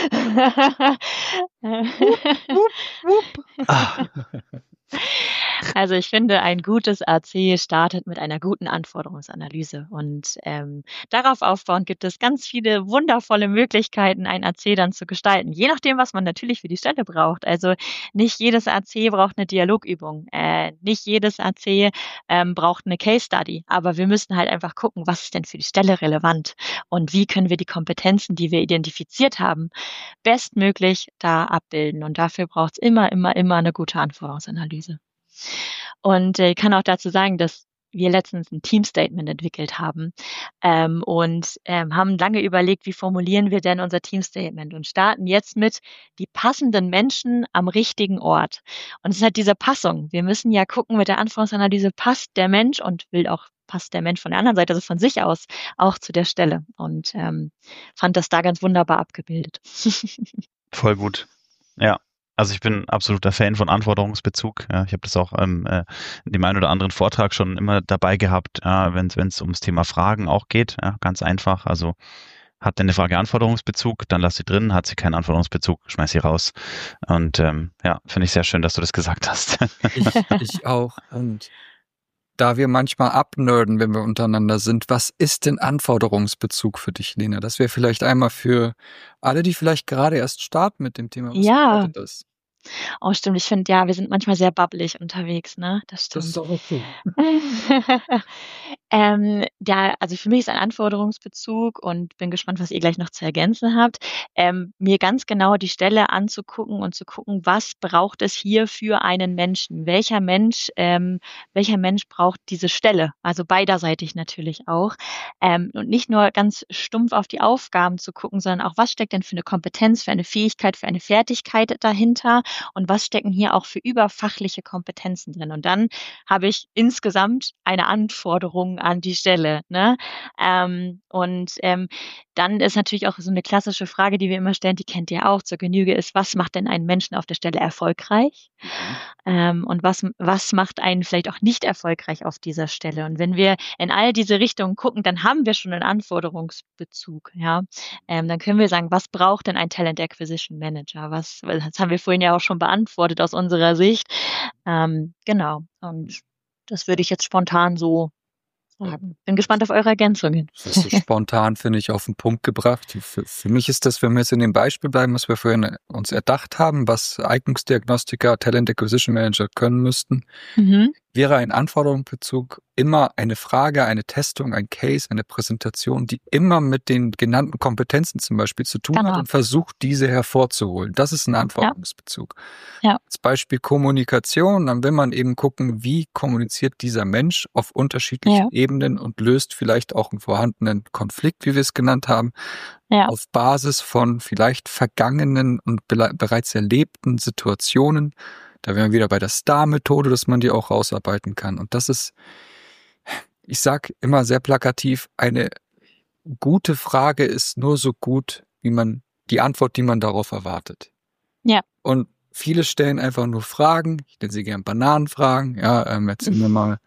Also ich finde, ein gutes AC startet mit einer guten Anforderungsanalyse und darauf aufbauend gibt es ganz viele wundervolle Möglichkeiten, ein AC dann zu gestalten, je nachdem, was man natürlich für die Stelle braucht. Also nicht jedes AC braucht eine Dialogübung, nicht jedes AC braucht eine Case Study, aber wir müssen halt einfach gucken, was ist denn für die Stelle relevant und wie können wir die Kompetenzen, die wir identifiziert haben, bestmöglich da abbilden. Und dafür braucht es immer eine gute Anforderungsanalyse. Und ich kann auch dazu sagen, dass wir letztens ein Team-Statement entwickelt haben und haben lange überlegt, wie formulieren wir denn unser Team-Statement und starten jetzt mit die passenden Menschen am richtigen Ort. Und es ist halt diese Passung. Wir müssen ja gucken mit der Anforderungsanalyse, passt der Mensch und passt der Mensch von der anderen Seite, also von sich aus, auch zu der Stelle. Und fand das da ganz wunderbar abgebildet. Voll gut. Ja. Also ich bin absoluter Fan von Anforderungsbezug. Ja, ich habe das auch in dem einen oder anderen Vortrag schon immer dabei gehabt, wenn es ums Thema Fragen auch geht. Ja, ganz einfach. Also hat denn eine Frage Anforderungsbezug, dann lass sie drin. Hat sie keinen Anforderungsbezug, schmeiß sie raus. Und ja, finde ich sehr schön, dass du das gesagt hast. Ich auch. Und da wir manchmal abnerden, wenn wir untereinander sind, was ist denn Anforderungsbezug für dich, Lena? Das wäre vielleicht einmal für alle, die vielleicht gerade erst starten mit dem Thema. Was bedeutet das? Oh, stimmt. Ich finde, ja, wir sind manchmal sehr babbelig unterwegs, ne? Das Das ist stimmt. auch okay. Also für mich ist ein Anforderungsbezug und bin gespannt, was ihr gleich noch zu ergänzen habt, mir ganz genau die Stelle anzugucken und zu gucken, was braucht es hier für einen Menschen? Welcher Mensch braucht diese Stelle? Also beiderseitig natürlich auch. Und nicht nur ganz stumpf auf die Aufgaben zu gucken, sondern auch, was steckt denn für eine Kompetenz, für eine Fähigkeit, für eine Fertigkeit dahinter? Und was stecken hier auch für überfachliche Kompetenzen drin? Und dann habe ich insgesamt eine Anforderung an die Stelle. Ne? Dann ist natürlich auch so eine klassische Frage, die wir immer stellen, die kennt ihr auch zur Genüge, ist, was macht denn einen Menschen auf der Stelle erfolgreich? Und was macht einen vielleicht auch nicht erfolgreich auf dieser Stelle? Und wenn wir in all diese Richtungen gucken, dann haben wir schon einen Anforderungsbezug. Ja? Dann können wir sagen, was braucht denn ein Talent Acquisition Manager? Das haben wir vorhin ja auch schon beantwortet aus unserer Sicht. Genau. Und das würde ich jetzt spontan so sagen. Bin gespannt auf eure Ergänzungen. Das ist so spontan, finde ich, auf den Punkt gebracht. Für mich ist das, wenn wir jetzt in dem Beispiel bleiben, was wir vorhin uns erdacht haben, was Eignungsdiagnostiker, Talent Acquisition Manager können müssten, wäre ein Anforderungsbezug immer eine Frage, eine Testung, ein Case, eine Präsentation, die immer mit den genannten Kompetenzen zum Beispiel zu tun hat und versucht, diese hervorzuholen. Das ist ein Anforderungsbezug. Ja. Als Beispiel Kommunikation, dann will man eben gucken, wie kommuniziert dieser Mensch auf unterschiedlichen Ebenen und löst vielleicht auch einen vorhandenen Konflikt, wie wir es genannt haben, auf Basis von vielleicht vergangenen und bereits erlebten Situationen. Da wären wir wieder bei der Star-Methode, dass man die auch rausarbeiten kann. Und das ist, ich sag immer sehr plakativ, eine gute Frage ist nur so gut, wie man die Antwort, die man darauf erwartet. Ja. Und viele stellen einfach nur Fragen. Ich nenne sie gern Bananenfragen. Ja, erzähl mir mal,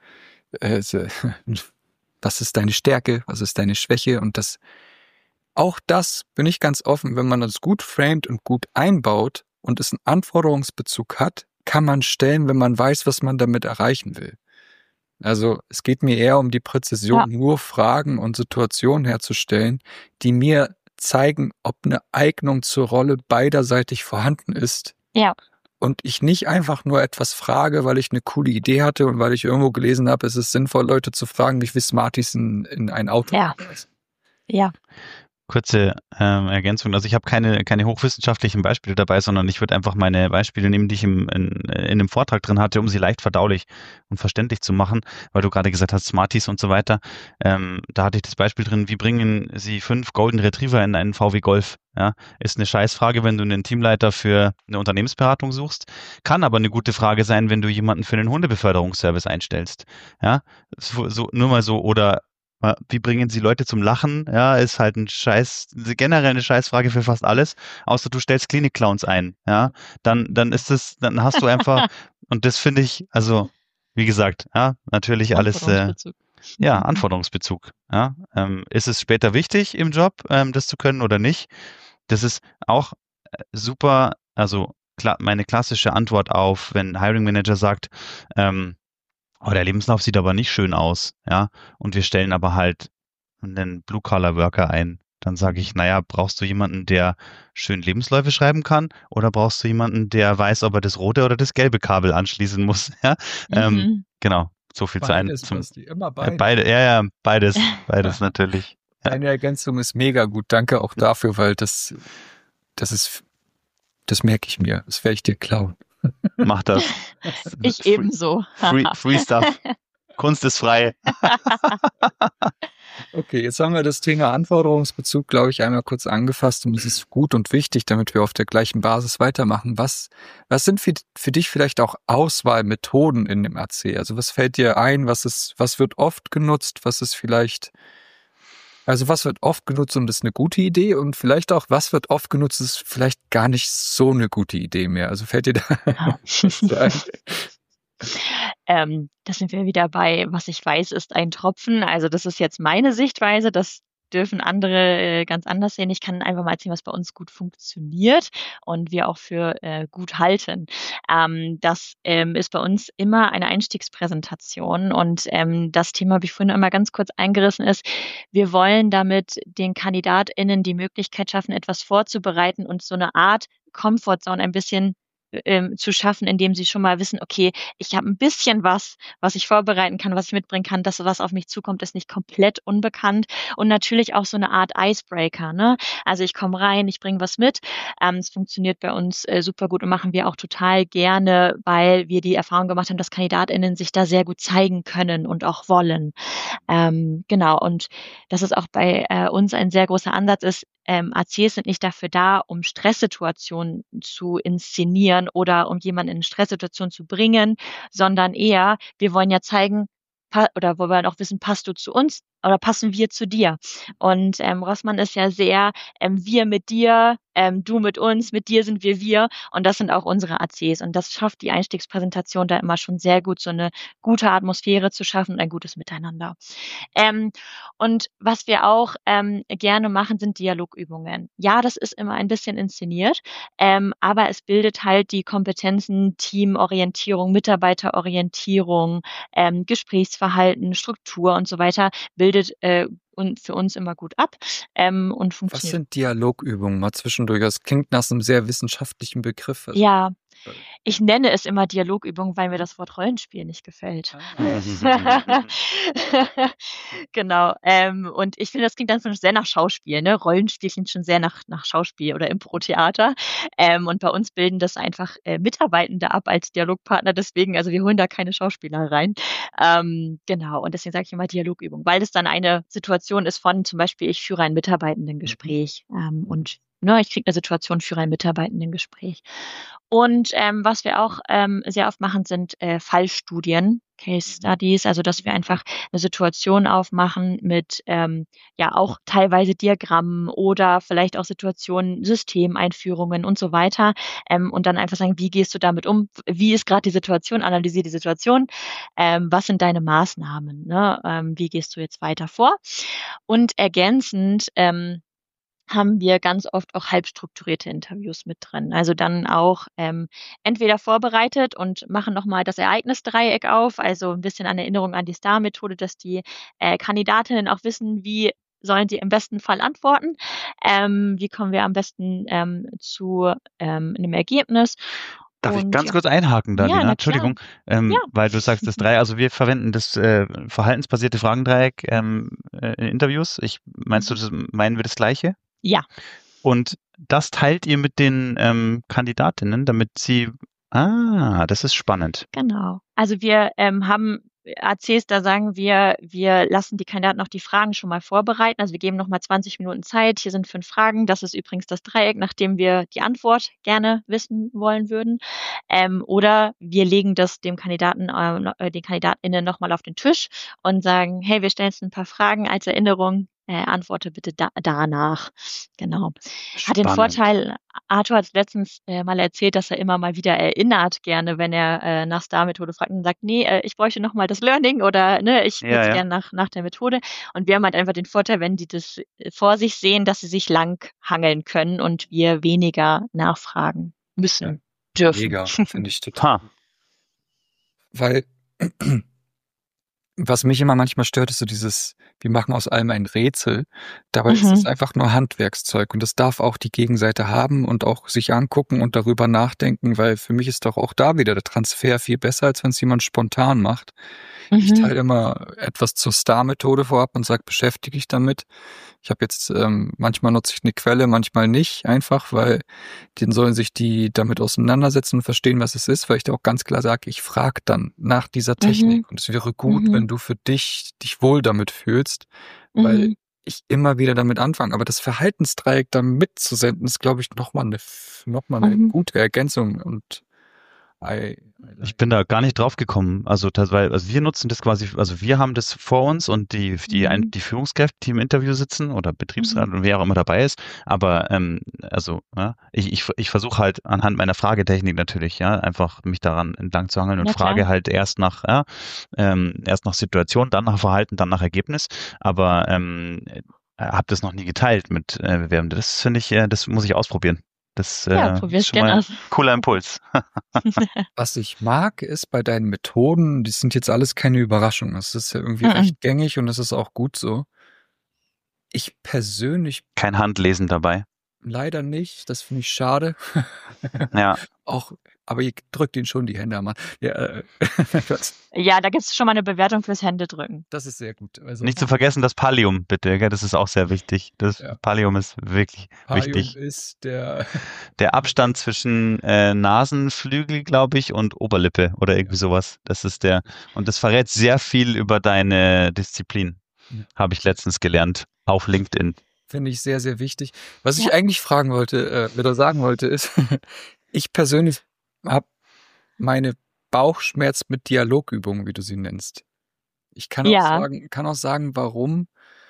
was ist deine Stärke, was ist deine Schwäche? Und auch das bin ich ganz offen, wenn man das gut framet und gut einbaut und es einen Anforderungsbezug hat, kann man stellen, wenn man weiß, was man damit erreichen will. Also es geht mir eher um die Präzision, nur Fragen und Situationen herzustellen, die mir zeigen, ob eine Eignung zur Rolle beiderseitig vorhanden ist. Ja. Und ich nicht einfach nur etwas frage, weil ich eine coole Idee hatte und weil ich irgendwo gelesen habe, es ist sinnvoll, Leute zu fragen, wie Smarties in ein Auto passen. Ja. Kurze Ergänzung. Also ich habe keine hochwissenschaftlichen Beispiele dabei, sondern ich würde einfach meine Beispiele nehmen, die ich in dem Vortrag drin hatte, um sie leicht verdaulich und verständlich zu machen, weil du gerade gesagt hast, Smarties und so weiter. Da hatte ich das Beispiel drin, wie bringen Sie 5 Golden Retriever in einen VW Golf? Ja, ist eine Scheißfrage, wenn du einen Teamleiter für eine Unternehmensberatung suchst, kann aber eine gute Frage sein, wenn du jemanden für einen Hundebeförderungsservice einstellst. Ja, so, nur mal so, oder wie bringen Sie Leute zum Lachen? Ja, ist halt generell eine Scheißfrage für fast alles, außer du stellst Klinik-Clowns ein. Ja, dann dann hast du einfach, und das finde ich, also, wie gesagt, ja, natürlich alles, Anforderungsbezug. Ja, ist es später wichtig im Job, das zu können oder nicht? Das ist auch super, also meine klassische Antwort auf, wenn Hiring Manager sagt, der Lebenslauf sieht aber nicht schön aus, ja, und wir stellen aber halt einen Blue-Collar-Worker ein. Dann sage ich, naja, brauchst du jemanden, der schön Lebensläufe schreiben kann, oder brauchst du jemanden, der weiß, ob er das rote oder das gelbe Kabel anschließen muss? Ja, genau, so viel beides, zu einem. Immer beides. Beides natürlich. Ja. Deine Ergänzung ist mega gut. Danke auch dafür, weil das merke ich mir. Das werde ich dir klauen. Mach das. Ich ebenso. Free Stuff. Kunst ist frei. Okay, jetzt haben wir das Thema Anforderungsbezug, glaube ich, einmal kurz angefasst und es ist gut und wichtig, damit wir auf der gleichen Basis weitermachen. Was sind für dich vielleicht auch Auswahlmethoden in dem AC? Also was fällt dir ein? Was wird oft genutzt? Was wird oft genutzt und ist eine gute Idee? Und vielleicht auch, was wird oft genutzt, ist vielleicht gar nicht so eine gute Idee mehr. Also fällt dir da Da sind wir wieder bei, was ich weiß, ist ein Tropfen. Also das ist jetzt meine Sichtweise. Das dürfen andere ganz anders sehen. Ich kann einfach mal erzählen, was bei uns gut funktioniert und wir auch für gut halten. Das ist bei uns immer eine Einstiegspräsentation und das Thema, wie vorhin immer ganz kurz eingerissen ist, wir wollen damit den KandidatInnen die Möglichkeit schaffen, etwas vorzubereiten und so eine Art Comfortzone ein bisschen zu schaffen, indem sie schon mal wissen, okay, ich habe ein bisschen was ich vorbereiten kann, was ich mitbringen kann, das, was auf mich zukommt, ist nicht komplett unbekannt und natürlich auch so eine Art Icebreaker, ne? Also ich komme rein, ich bringe was mit. Es funktioniert bei uns super gut und machen wir auch total gerne, weil wir die Erfahrung gemacht haben, dass KandidatInnen sich da sehr gut zeigen können und auch wollen. Genau, und das ist auch bei uns ein sehr großer Ansatz ist, ACs sind nicht dafür da, um Stresssituationen zu inszenieren oder um jemanden in eine Stresssituation zu bringen, sondern eher, wir wollen ja zeigen, oder wir wollen auch wissen, passt du zu uns? oder passen wir zu dir? Und Rossmann ist ja sehr wir mit dir, du mit uns, mit dir sind wir. Und das sind auch unsere ACs. Und das schafft die Einstiegspräsentation da immer schon sehr gut, so eine gute Atmosphäre zu schaffen und ein gutes Miteinander. Und was wir auch gerne machen, sind Dialogübungen. Ja, das ist immer ein bisschen inszeniert, aber es bildet halt die Kompetenzen, Teamorientierung, Mitarbeiterorientierung, Gesprächsverhalten, Struktur und so weiter, bildet und für uns immer gut ab und Was funktioniert. sind Dialogübungen? Mal zwischendurch. Das klingt nach einem sehr wissenschaftlichen Begriff. Also, Ja, ich nenne es immer Dialogübung, weil mir das Wort Rollenspiel nicht gefällt. Genau. Und ich finde, das klingt dann schon sehr nach Schauspiel, ne? Rollenspiel klingt schon sehr nach Schauspiel oder Impro-Theater. Und bei uns bilden das einfach Mitarbeitende ab als Dialogpartner. Deswegen, also wir holen da keine Schauspieler rein. Genau. Und deswegen sage ich immer Dialogübung, weil das dann eine Situation ist von zum Beispiel, ich führe ein Mitarbeitendengespräch und ich kriege eine Situation, führe ein Mitarbeitendengespräch. Und was wir auch sehr oft machen, sind Fallstudien, Case Studies, also dass wir einfach eine Situation aufmachen mit auch teilweise Diagrammen oder vielleicht auch Situationen, Systemeinführungen und so weiter. Und dann einfach sagen, wie gehst du damit um? Wie ist gerade die Situation? Analysiere die Situation. Was sind deine Maßnahmen? Ne? Wie gehst du jetzt weiter vor? Und ergänzend haben wir ganz oft auch halbstrukturierte Interviews mit drin. Also dann auch entweder vorbereitet und machen nochmal das Ereignisdreieck auf, also ein bisschen an Erinnerung an die STAR-Methode, dass die Kandidatinnen auch wissen, wie sollen sie im besten Fall antworten, wie kommen wir am besten zu einem Ergebnis. Darf ich Und ganz ja, kurz einhaken da, ja, Lena? na klar. Entschuldigung, Ja. weil du sagst das Dreieck. Also wir verwenden das verhaltensbasierte Fragendreieck in Interviews. Meinst du, meinen wir das Gleiche? Ja. Und das teilt ihr mit den Kandidatinnen, damit sie... das ist spannend. Genau. Also wir haben ACs, da sagen wir lassen die Kandidaten auch die Fragen schon mal vorbereiten. Also wir geben nochmal 20 Minuten Zeit. Hier sind 5 Fragen. Das ist übrigens das Dreieck, nachdem wir die Antwort gerne wissen wollen würden. Oder wir legen das dem Kandidaten, den KandidatInnen nochmal auf den Tisch und sagen, hey, wir stellen jetzt ein paar Fragen als Erinnerung. Antworte bitte danach. Genau. Hat den Spannend. Vorteil, Arthur hat letztens mal erzählt, dass er immer mal wieder erinnert gerne, wenn er nach STAR-Methode fragt und sagt, nee, ich bräuchte nochmal das Learning oder ne, ich würde es gerne nach der Methode. Und wir haben halt einfach den Vorteil, wenn die das vor sich sehen, dass sie sich lang hangeln können und wir weniger nachfragen müssen, dürfen. Mega, finde ich total. Ha. Weil was mich immer manchmal stört, ist so dieses, wir machen aus allem ein Rätsel. Dabei ist es einfach nur Handwerkszeug und das darf auch die Gegenseite haben und auch sich angucken und darüber nachdenken, weil für mich ist doch auch da wieder der Transfer viel besser, als wenn es jemand spontan macht. Ich teile immer etwas zur STAR-Methode vorab und sage, beschäftige dich damit. Ich habe jetzt, manchmal nutze ich eine Quelle, manchmal nicht, einfach, weil den sollen sich die damit auseinandersetzen und verstehen, was es ist, weil ich da auch ganz klar sage, ich frage dann nach dieser Technik. Und es wäre gut, wenn du für dich wohl damit fühlst, weil ich immer wieder damit anfange. Aber das Verhaltensdreieck da mitzusenden, ist, glaube ich, nochmal eine gute Ergänzung und ich bin da gar nicht drauf gekommen. Also wir nutzen das quasi, also wir haben das vor uns und die Führungskräfte, die im Interview sitzen oder Betriebsrat und wer auch immer dabei ist. Aber ich versuche halt anhand meiner Fragetechnik natürlich, einfach mich daran entlang zu hangeln und frage halt erst nach Situation, dann nach Verhalten, dann nach Ergebnis. Aber habe das noch nie geteilt mit Bewerbenden. Das finde ich, das muss ich ausprobieren. Das ist schon mal ein cooler Impuls. Was ich mag, ist bei deinen Methoden, die sind jetzt alles keine Überraschung. Das ist ja irgendwie recht gängig und das ist auch gut so. Ich persönlich... Kein Handlesen dabei. Leider nicht, das finde ich schade. Ja. Aber ihr drückt ihnen schon die Hände am Mann. Ja, da gibt es schon mal eine Bewertung fürs Händedrücken. Das ist sehr gut. Also, nicht zu vergessen das Pallium, bitte. Gell? Das ist auch sehr wichtig. Das Pallium ist wirklich wichtig. Pallium ist der Abstand zwischen Nasenflügel, glaube ich, und Oberlippe oder irgendwie sowas. Das ist und das verrät sehr viel über deine Disziplin. Habe ich letztens gelernt. Auf LinkedIn. Finde ich sehr, sehr wichtig. Was ich eigentlich fragen wollte, oder sagen wollte, ist, ich persönlich habe meine Bauchschmerz mit Dialogübungen, wie du sie nennst. Ich kann Ja. auch sagen, warum.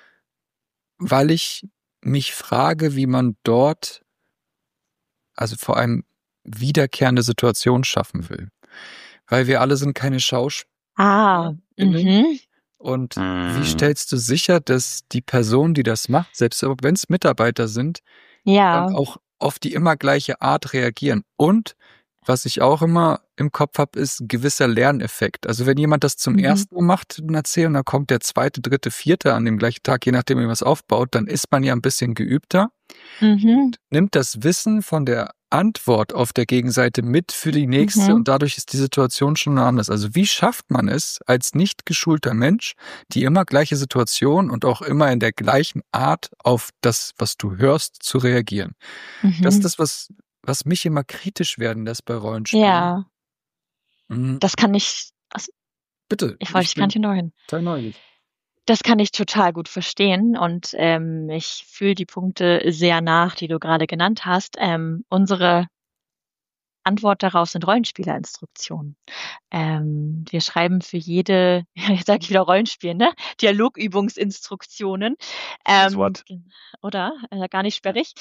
Weil ich mich frage, wie man dort, also vor allem wiederkehrende Situationen schaffen will. Weil wir alle sind keine SchauspielerInnen. Und wie stellst du sicher, dass die Person, die das macht, selbst wenn es Mitarbeiter sind, Ja. auch auf die immer gleiche Art reagieren? Und was ich auch immer im Kopf habe, ist ein gewisser Lerneffekt. Also wenn jemand das zum ersten Mal macht und erzählt, und dann kommt der zweite, dritte, vierte an dem gleichen Tag, je nachdem, wie man es aufbaut, dann ist man ja ein bisschen geübter. Und nimmt das Wissen von der Antwort auf der Gegenseite mit für die nächste und dadurch ist die Situation schon anders. Also wie schafft man es als nicht geschulter Mensch, die immer gleiche Situation und auch immer in der gleichen Art auf das, was du hörst, zu reagieren? Das ist das, was mich immer kritisch werden lässt bei Rollenspielen. Ja. Das kann ich, Bitte. ich wollte dich gar nicht hinterhin. Total neugierig. Das kann ich total gut verstehen und ich fühle die Punkte sehr nach, die du gerade genannt hast. Unsere Antwort darauf sind Rollenspielerinstruktionen. Wir schreiben für jede, jetzt sage ich wieder Rollenspiel, ne? Dialogübungsinstruktionen. Oder? Gar nicht sperrig.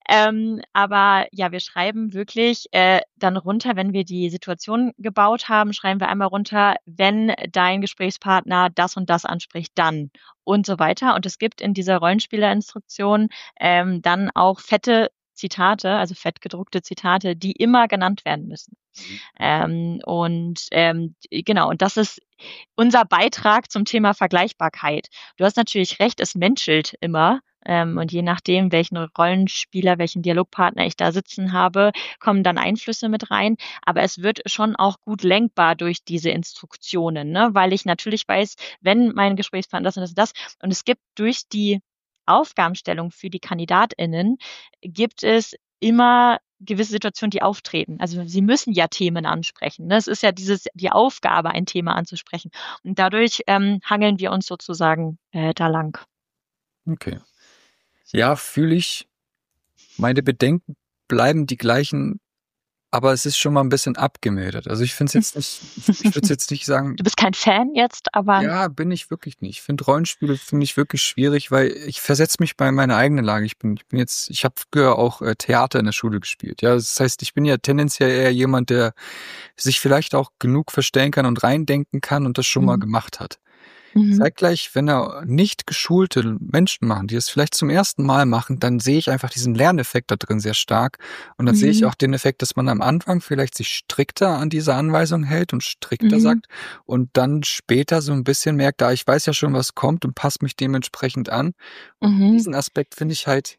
Aber ja, wir schreiben wirklich dann runter, wenn wir die Situation gebaut haben, schreiben wir einmal runter, wenn dein Gesprächspartner das und das anspricht, dann und so weiter. Und es gibt in dieser Rollenspielerinstruktion dann auch fette Zitate, also fett gedruckte Zitate, die immer genannt werden müssen. Genau, und das ist unser Beitrag zum Thema Vergleichbarkeit. Du hast natürlich recht, es menschelt immer. Und je nachdem, welchen Rollenspieler, welchen Dialogpartner ich da sitzen habe, kommen dann Einflüsse mit rein. Aber es wird schon auch gut lenkbar durch diese Instruktionen, ne? Weil ich natürlich weiß, wenn mein Gesprächspartner das und das und das. Und es gibt durch die Aufgabenstellung für die KandidatInnen gibt es immer gewisse Situationen, die auftreten. Also sie müssen ja Themen ansprechen. Ne? Es ist ja die Aufgabe, ein Thema anzusprechen. Und dadurch hangeln wir uns sozusagen da lang. Okay. Ja, fühle ich. Meine Bedenken bleiben die gleichen, aber es ist schon mal ein bisschen abgemildert. Also ich finde es jetzt nicht, ich würde jetzt nicht sagen. Du bist kein Fan jetzt, aber. Ja, bin ich wirklich nicht. Ich finde Rollenspiele wirklich schwierig, weil ich versetze mich bei meiner eigenen Lage. Ich habe früher auch Theater in der Schule gespielt. Ja, das heißt, ich bin ja tendenziell eher jemand, der sich vielleicht auch genug verstellen kann und reindenken kann und das schon mal gemacht hat. Zeitgleich, wenn da nicht geschulte Menschen machen, die es vielleicht zum ersten Mal machen, dann sehe ich einfach diesen Lerneffekt da drin sehr stark. Und dann sehe ich auch den Effekt, dass man am Anfang vielleicht sich strikter an diese Anweisung hält und strikter sagt und dann später so ein bisschen merkt, ich weiß ja schon, was kommt und passe mich dementsprechend an. Und diesen Aspekt finde ich halt,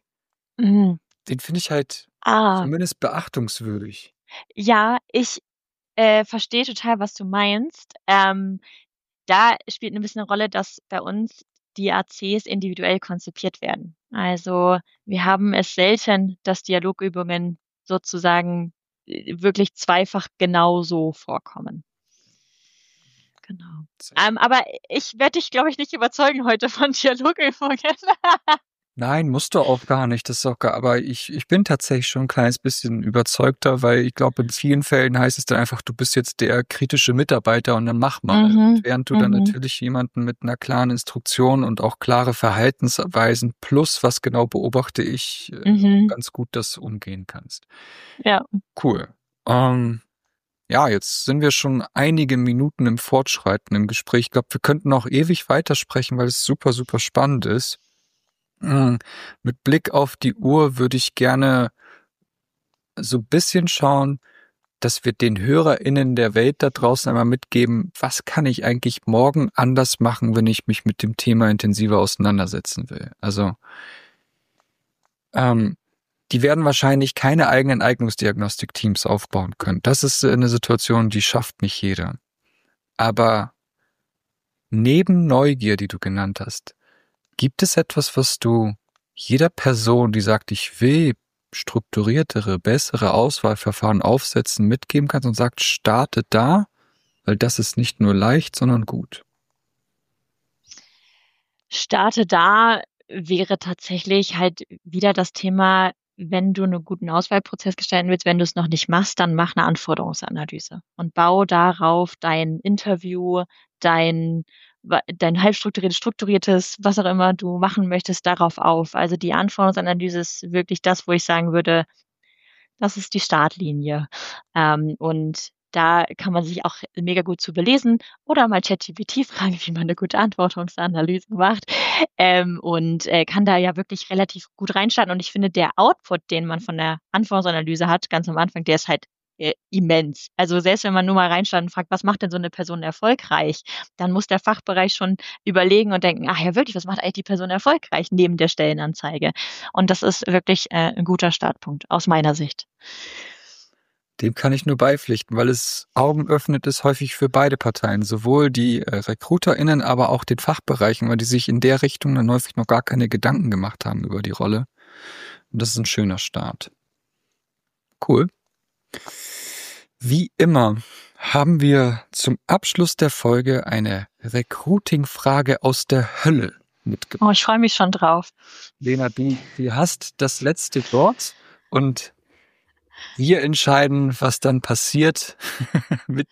zumindest beachtungswürdig. Ja, ich verstehe total, was du meinst. Da spielt ein bisschen eine Rolle, dass bei uns die ACs individuell konzipiert werden. Also wir haben es selten, dass Dialogübungen sozusagen wirklich zweifach genauso vorkommen. Genau. Aber ich werde dich, glaube ich, nicht überzeugen heute von Dialogübungen. Nein, musst du auch gar nicht. Das ist auch aber ich bin tatsächlich schon ein kleines bisschen überzeugter, weil ich glaube, in vielen Fällen heißt es dann einfach, du bist jetzt der kritische Mitarbeiter und dann mach mal. Während du dann natürlich jemanden mit einer klaren Instruktion und auch klare Verhaltensweisen plus was genau beobachte ich, ganz gut das umgehen kannst. Ja. Cool. Ja, jetzt sind wir schon einige Minuten im Fortschreiten im Gespräch. Ich glaube, wir könnten noch ewig weitersprechen, weil es super, super spannend ist. Mit Blick auf die Uhr würde ich gerne so ein bisschen schauen, dass wir den HörerInnen der Welt da draußen einmal mitgeben, was kann ich eigentlich morgen anders machen, wenn ich mich mit dem Thema intensiver auseinandersetzen will. Also, die werden wahrscheinlich keine eigenen Eignungsdiagnostik-Teams aufbauen können. Das ist eine Situation, die schafft nicht jeder. Aber neben Neugier, die du genannt hast, gibt es etwas, was du jeder Person, die sagt, ich will strukturiertere, bessere Auswahlverfahren aufsetzen, mitgeben kannst und sagt, starte da, weil das ist nicht nur leicht, sondern gut? Starte da wäre tatsächlich halt wieder das Thema, wenn du einen guten Auswahlprozess gestalten willst, wenn du es noch nicht machst, dann mach eine Anforderungsanalyse und bau darauf dein Interview, dein dein halbstrukturiertes, strukturiertes, was auch immer du machen möchtest, darauf auf. Also die Anforderungsanalyse ist wirklich das, wo ich sagen würde, das ist die Startlinie. Und da kann man sich auch mega gut zu belesen oder mal ChatGPT fragen, wie man eine gute Anforderungsanalyse macht. Und kann da ja wirklich relativ gut reinstarten. Und ich finde, der Output, den man von der Anforderungsanalyse hat, ganz am Anfang, der ist halt immens. Also selbst wenn man nur mal reinschaut und fragt, was macht denn so eine Person erfolgreich, dann muss der Fachbereich schon überlegen und denken, ach ja wirklich, was macht eigentlich die Person erfolgreich neben der Stellenanzeige? Und das ist wirklich ein guter Startpunkt aus meiner Sicht. Dem kann ich nur beipflichten, weil es Augen öffnet ist häufig für beide Parteien, sowohl die RecruiterInnen, aber auch den Fachbereichen, weil die sich in der Richtung dann häufig noch gar keine Gedanken gemacht haben über die Rolle. Und das ist ein schöner Start. Cool. Wie immer haben wir zum Abschluss der Folge eine Recruiting-Frage aus der Hölle mitgebracht. Oh, ich freue mich schon drauf. Lena, du hast das letzte Wort und wir entscheiden, was dann passiert. Die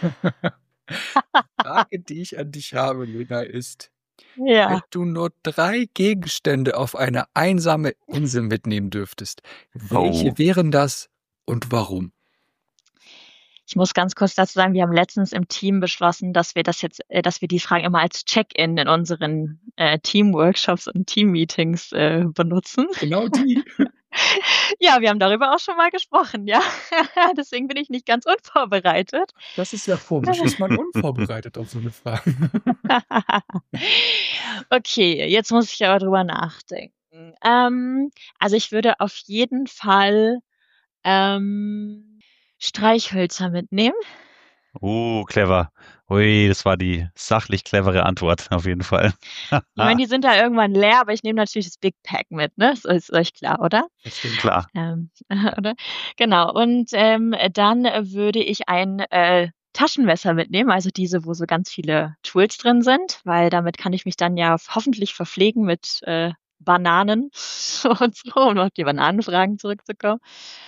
Frage, die ich an dich habe, Lena, ist, wenn du nur 3 Gegenstände auf eine einsame Insel mitnehmen dürftest, welche wären das und warum? Ich muss ganz kurz dazu sagen, wir haben letztens im Team beschlossen, dass wir die Fragen immer als Check-in in unseren Team-Workshops und Team-Meetings benutzen. Genau die. Ja, wir haben darüber auch schon mal gesprochen, ja. Deswegen bin ich nicht ganz unvorbereitet. Das ist ja komisch. Ist man unvorbereitet auf so eine Frage? Okay, jetzt muss ich aber drüber nachdenken. Also ich würde auf jeden Fall Streichhölzer mitnehmen. Clever. Ui, das war die sachlich clevere Antwort, auf jeden Fall. Ich meine, die sind da irgendwann leer, aber ich nehme natürlich das Big Pack mit, ne? Das ist euch klar, oder? Das stimmt, klar. Oder? Genau. Und dann würde ich ein Taschenmesser mitnehmen, also diese, wo so ganz viele Tools drin sind, weil damit kann ich mich dann ja hoffentlich verpflegen mit Bananen und so, um auf die Bananenfragen zurückzukommen.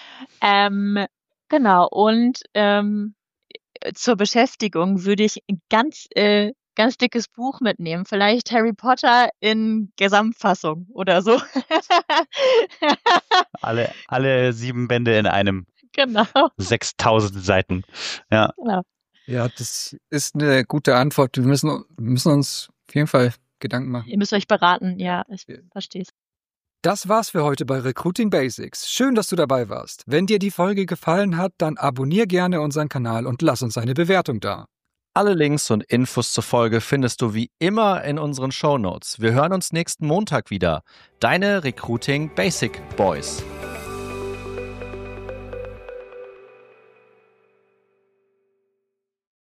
Genau. Und zur Beschäftigung würde ich ein ganz dickes Buch mitnehmen. Vielleicht Harry Potter in Gesamtfassung oder so. Alle 7 Bände in einem. Genau. 6000 Seiten. Ja. Genau. Ja, das ist eine gute Antwort. Wir müssen uns auf jeden Fall Gedanken machen. Ihr müsst euch beraten. Ja, ich verstehe es. Das war's für heute bei Recruiting Basics. Schön, dass du dabei warst. Wenn dir die Folge gefallen hat, dann abonnier gerne unseren Kanal und lass uns eine Bewertung da. Alle Links und Infos zur Folge findest du wie immer in unseren Shownotes. Wir hören uns nächsten Montag wieder. Deine Recruiting Basic Boys.